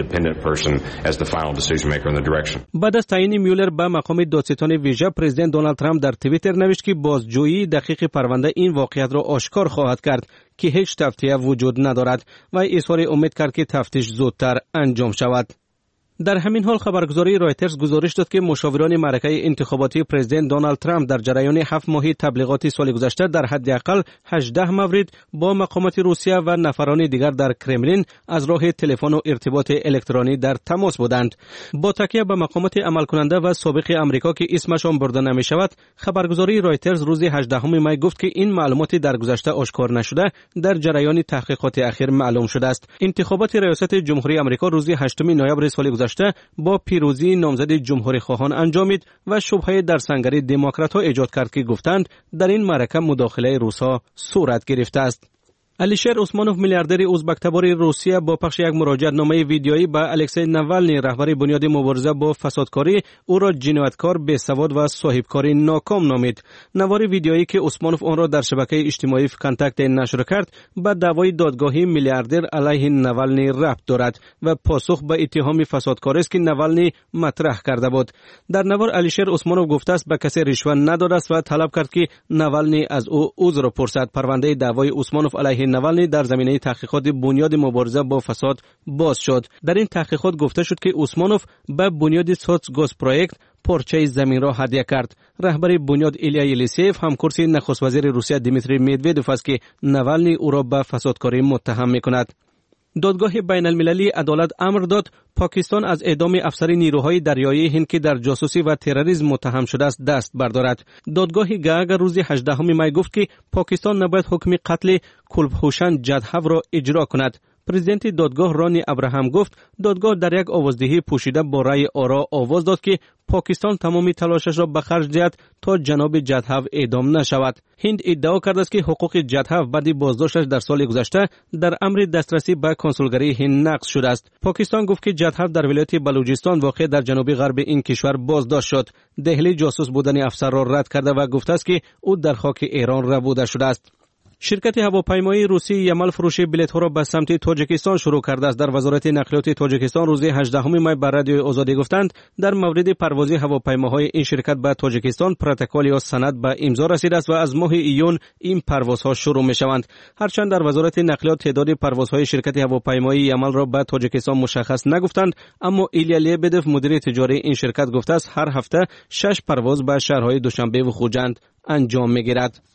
Speaker 2: بعد از تعیین میولر به مقام دادستان ویژه، پرزیدنت دونالد ترامپ در توییتر نوشت که بازجویی دقیق پرونده این واقعیت را آشکار خواهد کرد که هیچ تفتیش وجود ندارد و اظهار امید کرد که تفتیش زودتر انجام شود. در همین حال خبرگزاری رایترز گزارش داد که مشاوران معرکه انتخاباتی پرزیدنت دونالد ترامپ در جریان 7 ماهه تبلیغات سال گذشته در حداقل 18 مورد با مقامات روسیه و نفران دیگر در کرملین از راه تلفن و ارتباط الکترونی در تماس بودند. با تکیه به مقامات عمل کننده و سابق آمریکا که اسمشان برده نمی شود، خبرگزاری رایترز روز 18 می گفت که این معلومات در گذشته آشکار نشده در جریان تحقیقات اخیر معلوم شده است. انتخابات ریاست جمهوری آمریکا روز 8 نوامبر سال گذشته با پیروزی نامزد جمهوری خواهان انجامید و شبهه در سنگر دموکرات‌ها ایجاد کرد که گفتند در این معرکه مداخله روس‌ها صورت گرفته است. الیشر اوسمانوف، میلیاردر ازبک‌تبار روسیه، با پخش یک مراجعه‌نامه ویدیویی به الکسی ناوالنی، رهبر بنیاد مبارزه با فسادکاری، او را جنایتکار، بی‌سواد و صاحبکاری ناکام نامید. نوار ویدیویی که اوسمانوف آن را در شبکه اجتماعی کانتاکت نشر کرد، به دعوای دادگاهی میلیاردر علیه ناوالنی ربط دارد و پاسخ به اتهام فسادکاری است که ناوالنی مطرح کرده بود. در نوار الیشر اوسمانوف گفته است به کسی رشوه نداده است و طلب کرد که ناوالنی از او عذر پرسد. پرونده دعوای اوسمانوف علیه ناوالنی در زمینه تحقیقات بنیاد مبارزه با فساد باز شد. در این تحقیقات گفته شد که اوسمانوف به بنیاد سوتسگوز پروژه پارچه زمین را هدیه کرد. رهبر بنیاد ایلیا یلیسیف، همکرسی نخست وزیر روسیه دیمیتری مدودوف است که ناوالنی او را به فسادکاری متهم می‌کند. دادگاه بین المللی عدالت امر داد پاکستان از اعدام افسر نیروهای دریایی هند که در جاسوسی و تروریسم متهم شده است دست بردارد. دادگاه گاگ روز 18 می گفت که پاکستان نباید حکم قتل کلبهوشان جدهو را اجرا کند. پرزیدنت دادگاه رانی ابراهام گفت دادگاه در یک آوازدهی پوشیده با رأی آرا آواز داد که پاکستان تمامی تلاشش را به خرج دهد تا جناب جدهو اعدام نشود. هند ادعا کرده است که حقوق جدهو بعد بازداشتش در سال گذشته در امر دسترسی به کنسولگری هند نقض شده است. پاکستان گفت که جدهو در ولایت بلوچستان واقع در جنوب غرب این کشور بازداشت شد. دهلی جاسوس بودن افسر را رد کرده و گفته است که او در خاک ایران ربوده شده است. شرکت هواپیمایی روسی یمل فروش بلیط‌ها را به سمت تاجیکستان شروع کرده است. در وزارت نقلیات تاجیکستان روز 18 می به رادیو آزادی گفتند در مورد پرواز هواپیماهای این شرکت به تاجیکستان پروتکل یا سند به امضا رسیده است و از ماه ایون این پروازها شروع می‌شوند. هرچند در وزارت نقلیات تعداد پروازهای شرکت هواپیمایی یمل را به تاجیکستان مشخص نگفتند، اما ایلیا لیبدف، مدیر تجاری این شرکت، گفته است هر هفته 6 پرواز به شهرهای دوشنبه و خوجند انجام می‌گیرد.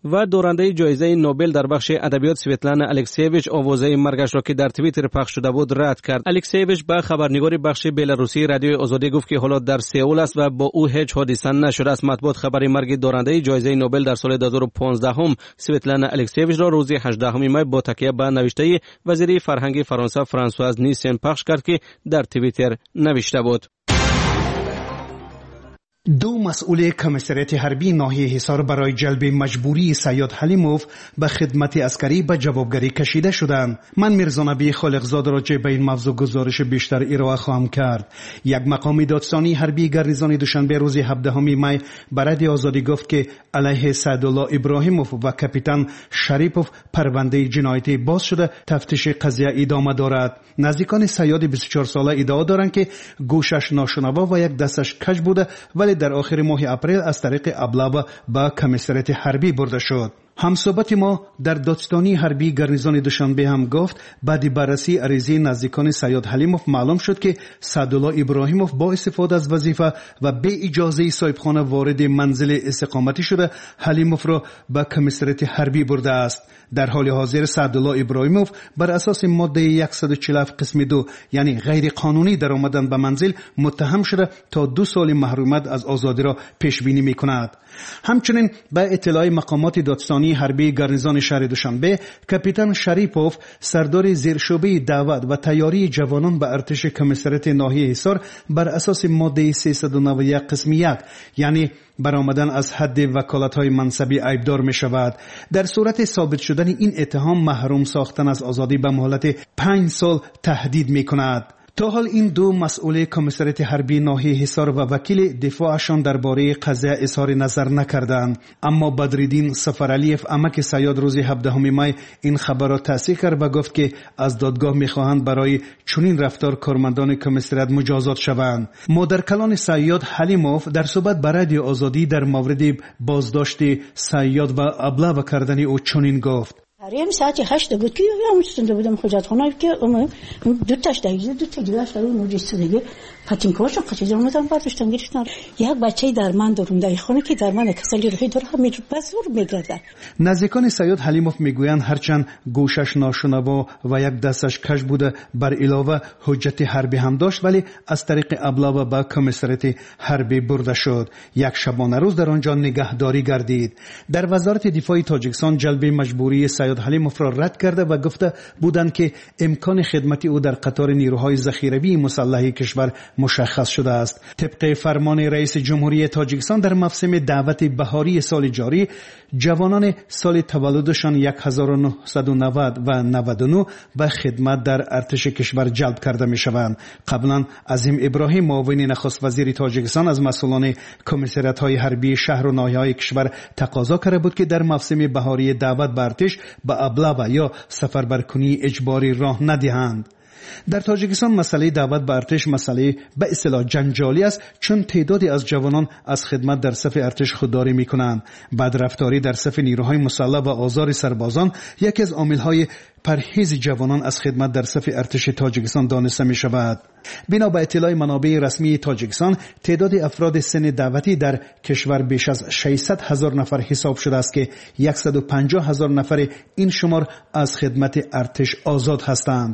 Speaker 2: و دورنده جایزه نوبل در بخش ادبیات سویتلانا الکسیویچ آوازه مرگش را که در توییتر پخش شده بود رد کرد. الکسیویچ به خبرنگار بخش بلاروسی رادیوی آزادی گفت که حالات در سئول است و با او هیچ حادثه نشده است. مطبوعات خبر مرگ دورنده جایزه نوبل در سال 2015 سویتلانا الکسیویچ را روز 18 می با تکیه به نوشته وزیر فرهنگ فرانسه فرانسواز نیسن پخش کرد که در توییتر نوشته بود:
Speaker 6: دو مسئول کمیسریت حربی ناحیه حصار برای جلب مجبوری سیاد حلیموف به خدمت عسکری به جوابگری کشیده شدند. من میرزانبی خالقزاد راجع به این موضوع گزارش بیشتر ارائه خواهم کرد. یک مقام دادستانی حربی گارنیزون دوشنبه روز 17 می به رادیو آزادی گفت که علیه سعدالله ابراهیموف و کاپیتان شریپوف پرونده جنایتی باز شده، تفتیش قضیه ادامه دارد. نزدیکان سیاد 24 ساله ادعا دارند که گوشش ناشنوا و یک دستش کج بوده، ولی در آخر ماه اپریل از طریق ابلاغ به کمیسریت حربی برده شد. همصحبت ما در دادستانی حربی گارنیزون دوشنبه هم گفت بعد بررسی عریضه نزدیکان سیاد حلیموف معلوم شد که سعدالله ابراهیموف با استفاده از وظیفه و به اجازه صاحبخانه وارد منزل استقامتی شده حلیموف را به کمیسریت حربی برده است. در حال حاضر سعدالله ابراهیموف بر اساس ماده 147 قسم 2 یعنی غیر قانونی در آمدن به منزل متهم شده تا 2 سال محرومیت از آزادی را پیش بینی می کند. همچنین به اطلاع مقامات دادستانی حربی گارنیزون شهر دوشنبه، کاپیتان شریپوف سردار زیرشعبه دعوت و تیاری جوانان به ارتش کمیسریت ناحیه حصار بر اساس ماده 391 قسم 1 یعنی برآمدن از حد وکالت‌های منصبی عیبدار می شود. در صورت ثابت شدن این اتهام محروم ساختن از آزادی به مهلت 5 سال تهدید می کند. تا حال این دو مسئول کمیسریت حربی ناحیه حصار و وکیل دفاعشان درباره قضیه اظهار نظر نکردند، اما بدرالدین سفرعلیف امک سیاد روز 17 می این خبر را تصحیح کرد و گفت که از دادگاه می‌خواهند برای چنین رفتار کارمندان کمیسریت مجازات شوند. مادرکلان سیاد حلیموف در صحبت با رادیو آزادی در مورد بازداشت سیاد و ابلاغ کردن او چنین گفت:
Speaker 9: ریم ساعت 8 بود که همون چنده بودم حجتخانه که دو تاش دیگه مجسمه پاتینکوشون قچیدن اومدن برداشتن گرفتن. یک بچه درمان دارم در خانه که درمان کسلی روحی داره همین بزور میگردن.
Speaker 6: نزدیکان سیاد حلیموف میگویند هرچند گوشش ناشنوا و یک دستش کج بوده بر علاوه حجت حربی هم داشت، ولی از طریق ابلاغ به کمیسریت حربی برده شد. یک شبانه روز در آنجا نگهداری گردید. در وزارت دفاع تاجیکستان جلب مجبوری سیاد حلیموف را رد کرده و گفته بودند که امکان خدمت او در قطار نیروهای ذخیروی مسلح کشور مشخص شده است. طبق فرمان رئیس جمهوری تاجیکستان در موسم دعوت بهاری سال جاری جوانان سال تولدشان 1990 و 99 به خدمت در ارتش کشور جلب کرده می شوند. قبلا عظیم ابراهیم معاون نخست وزیر تاجیکستان از مسئولان کمیسریت های حربی شهر و ناحیه های کشور تقاضا کرده بود که در موسم بهاری دعوت به ارتش به ابلاغ یا سفربرکنی اجباری راه ندهند. در تاجیکستان مسئله دعوت به ارتش مسئله به اصطلاح جنجالی است، چون تعدادی از جوانان از خدمت در صف ارتش خودداری می‌کنند. بدرفتاری در صف نیروهای مسلح و آزار سربازان یکی از عامل‌های پرهیز جوانان از خدمت در صف ارتش تاجیکستان دانسته می شود. بنا به اطلاع منابع رسمی تاجیکستان تعداد افراد سن دعوتی در کشور بیش از 600,000 نفر حساب شده است که 150,000 نفر این شمار از خدمت ارتش آزاد هستند.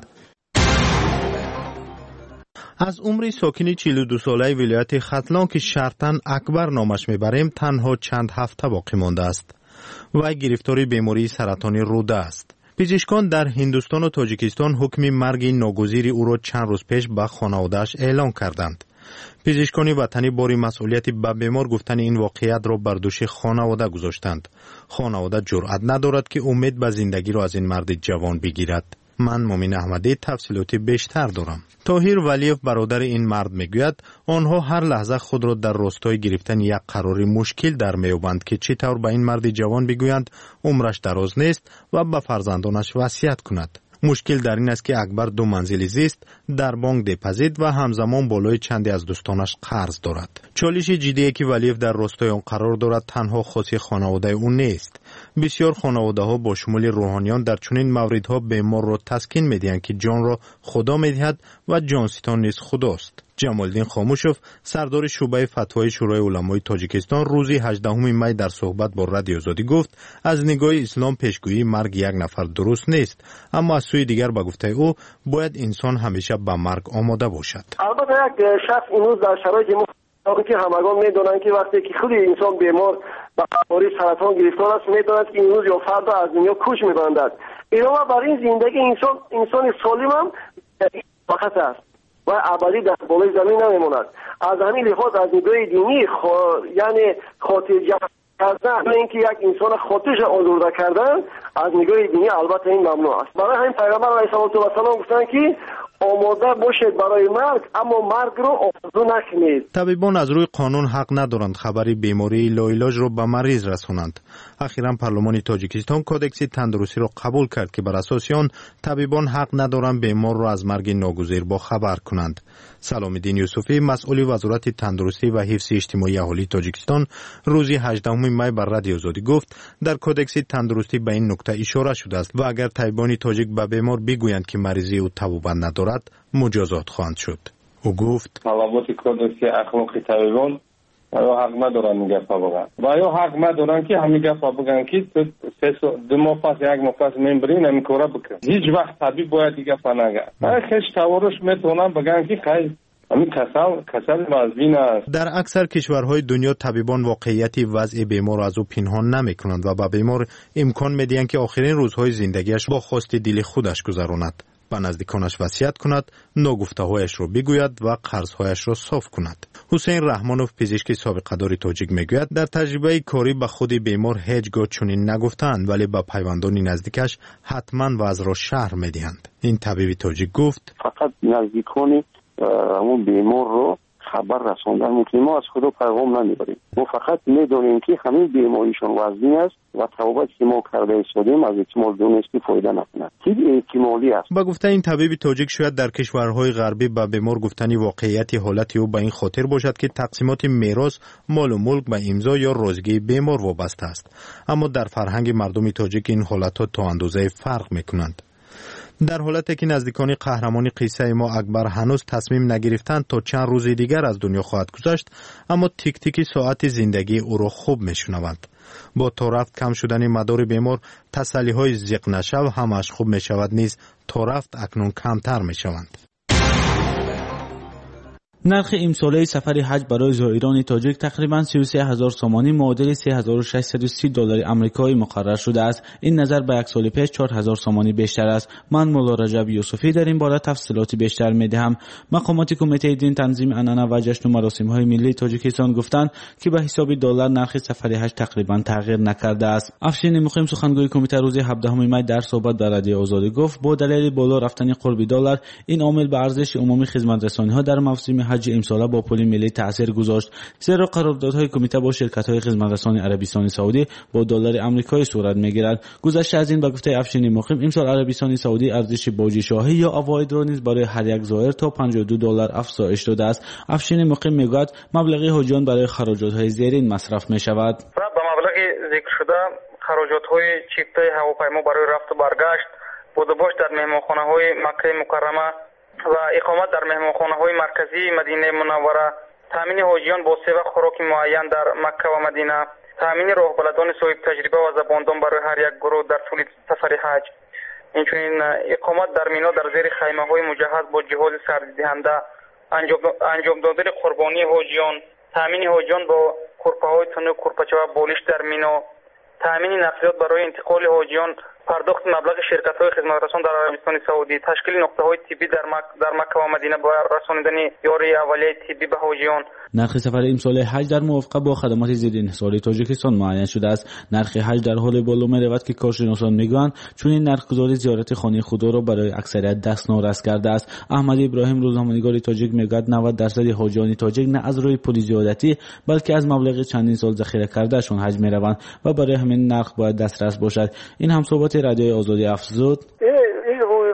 Speaker 7: از عمر ساکن 42 ساله ولایت ختلان که شرطاً اکبر نامش میبریم تنها چند هفته باقی مانده است. وی گرفتار بیماری سرطانی روده است. پزشکان در هندوستان و تاجیکستان حکم مرگ ناگزیر او را چند روز پیش به خانواده‌اش اعلام کردند. پزشکان وطنی باری مسئولیت به بیمار گفتن این واقعیت را بر دوش خانواده گذاشتند. خانواده جرأت ندارد که امید به زندگی را از این مرد جوان بگیرد. من مومن احمدی تفصیلات بیشتر دارم. طاهر ولیف برادر این مرد میگوید آنها هر لحظه خود را در راستای گرفتن یک قرار مشکل در میابند که چطور به این مرد جوان بگویند عمرش دراز نیست و به فرزندانش وصیت کند. مشکل در این است که اکبر 2 منزل زیست در بانک دپزید و همزمان بالای چندی از دوستانش قرض دارد. چالش جدی که ولیف در راستای آن قرار دارد تنها خاصی خانواده او نیست. بسیار خانواده‌ها با شمول روحانیان در چنین موردها بیمار را تسکین می‌دهند که جان را خدا می‌دهد و جانستان نیز خداست. جمالدین خاموشوف سردار شعبه فتوای شورای علمای تاجیکستان روز 18 می در صحبت با رادیو آزادی گفت از نگاه اسلام پیشگویی مرگ یک نفر درست نیست، اما از سوی دیگر به گفته او باید انسان همیشه به مرگ آماده باشد.
Speaker 8: البته یک شخص اینوز در شرایط که همگان میدونن که وقتی که خود انسان بیمار با بیماری سرطان گرفتار است میدونند که اینوز یا فرد از دنیا کوچ می‌کنند. اینا برای این زندگی انسان سالم هم فقط است و ابدی در بالای زمین نمیموند. از همین لحاظ از نگاه دینی یعنی خاطر جمع کردن اینکه یک انسان خودش آزرده کردن از نگاه دینی البته این ممنوع است. برای همین پیغمبر علیه السلام گفتن که آماده باشید برای مرگ اما مرگ رو آرزو نکنید.
Speaker 7: طبیبان از روی قانون حق ندارند خبری بیماری لاعلاج را به مریض رسانند. اخیراً پارلمان تاجیکستان کودکس تندرستی را قبول کرد که بر اساس آن طبیبان حق ندارند بیمار را از مرگ ناگزیر با خبر کنند. سلام‌الدین یوسفی مسئول وزارت تندرستی و حفظ اجتماعی اهالی تاجیکستان روز 18 می بر رادیو آزادی گفت در کودکس تندرستی به این نکته اشاره شده است و اگر طبیبان تاجیک به بیمار بگویند که مریضی او تبوبت ندارد مجازات خواهند شد. او گفت
Speaker 10: مطالبات کودکس اخلاقی طبیبان یا حق ندارن گپا بگن و یا حق ندارن که همین گپا بگن که 2 ماه پس 1 ماه پس میبرین همین کارا بکن. هیچ وقت طبیب باید گپا نگه. خیش تورش میتونن بگن که خیلی همین کسل مزین است.
Speaker 7: در اکثر کشورهای دنیا طبیبان واقعیت وضع بیمار از او پنهان نمیکنند و به بیمار امکان میدهند که آخرین روزهای زندگیش با خواست دل خودش گذراند، به نزدیکانش وصیت کند، ناگفته‌هایش را بگوید و قرض‌هایش را صاف کند. حسین رحمانوف پزشک سابقه دار تاجیک میگوید در تجربه کاری به خود بیمار هیچگاه چنین نگفتند ولی به پیوندان نزدیکش حتما وضع را شرح میدهند. این طبیب تاجیک گفت
Speaker 8: فقط نزدیکان همون بیمار رو خبر رساندن میتونیم، ما از خدا پیغام نمیبریم. ما فقط میدونیم که همین بیماریشون وزنی است و توبت که ما کرده ایستادیم از احتمال دونستی فایده نکنه. چیز احتمالی است.
Speaker 7: با گفته این طبیب تاجیک شاید در کشورهای غربی به بیمار گفتنی واقعیت حالت او به این خاطر باشد که تقسیمات میراث، مال و ملک به امضا یا رازگی بیمار وابسته است، اما در فرهنگ مردم تاجیک این حالتها تا اندازه فرق میکنند. در حالتی که نزدیکان قهرمان قصه ما اکبر هنوز تصمیم نگرفتند تا چند روز دیگر از دنیا خواهد گذشت، اما تیک تیک ساعت زندگی او را خوب میشنوند. با تا رفت کم شدن مدار بیمار تسلی های زیق نشو همش خوب میشود نیز تا رفت اکنون کمتر میشوند.
Speaker 15: نرخ امساله سفر حج برای زائران تاجیک تقریباً 33000 سومانی معادل $3630 آمریکایی مقرر شده است. این نظر به یک سال پیش 4000 سومانی بیشتر است. من مولا رجب یوسفی در این باره تفصیلات بیشتر میدهم. مقامات کمیته دین تنظیم عنعنه و جشن و مراسم‌های ملی تاجیکستان گفتند که به حساب دلار نرخ سفر حج تقریباً تغییر نکرده است. افشین مقیم سخنگوی کمیته روز 17 می در صحبت در رادیو آزادی گفت با دلیل بالا رفتن قرب دلار این عامل به ارزش عمومی خدمت‌رسانی‌ها در موسم حج امسال با پول ملی تاثیر گذاشت، زیرا قراردادهای کمیته با شرکت‌های خدمت‌رسانی عربستان سعودی با دلار آمریکایی صورت می‌گیرد. گذشته از این به گفته افشین مقیم امسال عربستان سعودی ارزش باج شاهی یا عواید را نیز برای هر یک زائر تا $52 افزایش داده است. افشین مقیم میگوید مبلغ حاجیان برای خراجات‌های زیرین مصرف می‌شود.
Speaker 11: با مبلغ ذکر شده خراجات‌های چیپتای هواپیما برای رفت و برگشت، بودباش در مهمانخانه‌های مکه مکرمه و اقامت در مهمانخانه‌های مرکزی مدینه منوره، تامین حاجیان با سه وقت خوراک معین در مکه و مدینه، تامین راهبردان صاحب تجربه و زباندان برای هر یک گروه در طول سفر حج، اینچنین اقامت در مینا در زیر خیمه‌های مجهز با جهاز سردیدهنده، انجام دادن قربانی حاجیان، تامین حاجیان با کورپه‌های تنو کورپچه و بالش در مینا، تامین نقلیات برای انتقال حاجیان، پرداخت مبلغ شرکت‌های خدمت‌رسان در عربستان سعودی، تشکیل نقطه‌های طبی در مکه و مدینه برای رساندن یاری اولیه طبی به حاجیان.
Speaker 15: نرخ سفر امسال حج در موافقت با خدمات ضد انحصاری تاجیکستان معین شده است. نرخ حج در حال بالا می‌رود که کارشناسان میگویند چون این نرخ‌گذاری زیارت خانه خدا را برای اکثریت دست نارس کرده است. احمد ابراهیم روزنامه‌نگار تاجیک میگوید 90% حاجیان تاجیک نه از روی پول زیادتی بلکه از مبلغ چندین سال ذخیره کردهشان حج می‌روند و برای همین نرخ باید دسترس باشد. این هم صحبت رادیو آزادی افزود.
Speaker 8: این روی راست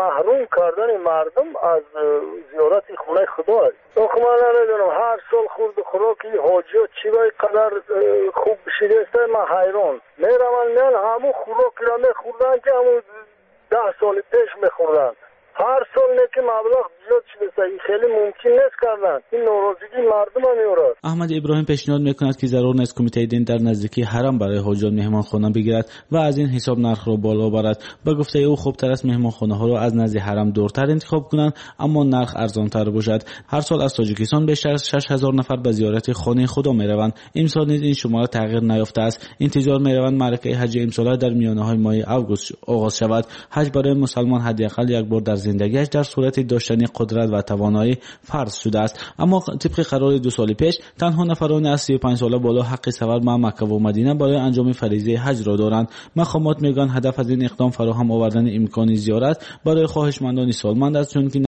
Speaker 12: محروم کردن مردم از زیارت خونه خدا است. من نمیدونم هر سال خورد خوراکی حاجی چی باید قدر خوب شده است. من حیران میرم همون خوراکی را میخوردن که همون 10 سال پیش میخوردن. هر سال که مبلغ زیاد شده این خیلی ممکن نیست کردن. این ناراضگی مردم هم میارد.
Speaker 15: احمد ابراهیم پیشنهاد میکند که ضرور نیست کمیته دین در نزدیکی حرم برای حاجیان مهمانخانه بگیرد و از این حساب نرخ را بالا برد. به گفته او خوبتر است مهمانخانه ها را از نزد حرم دورتر انتخاب کنند اما نرخ ارزانتر باشد. هر سال از تاجیکستان بیشتر از 6000 نفر به زیارت خانه خدا میروند. امسال نیز این شماره تغییر نیافته است. انتظار میروند معرکه حج امسال در میانه ماه اوگوست آغاز شود. حج برای مسلمان حداقل یک بار در زندگیش در صورت داشتن قدرت و توانایی فرض شده است. اما طبق قرار 2 سال پیش تنها نفران از 35 ساله بالا حق سفر به مکه و مدینه برای انجام فریضه حج را دارند. مقامات میگن هدف از این اقدام فراهم آوردن امکان زیارت برای خواهشمندان سالمند است چون که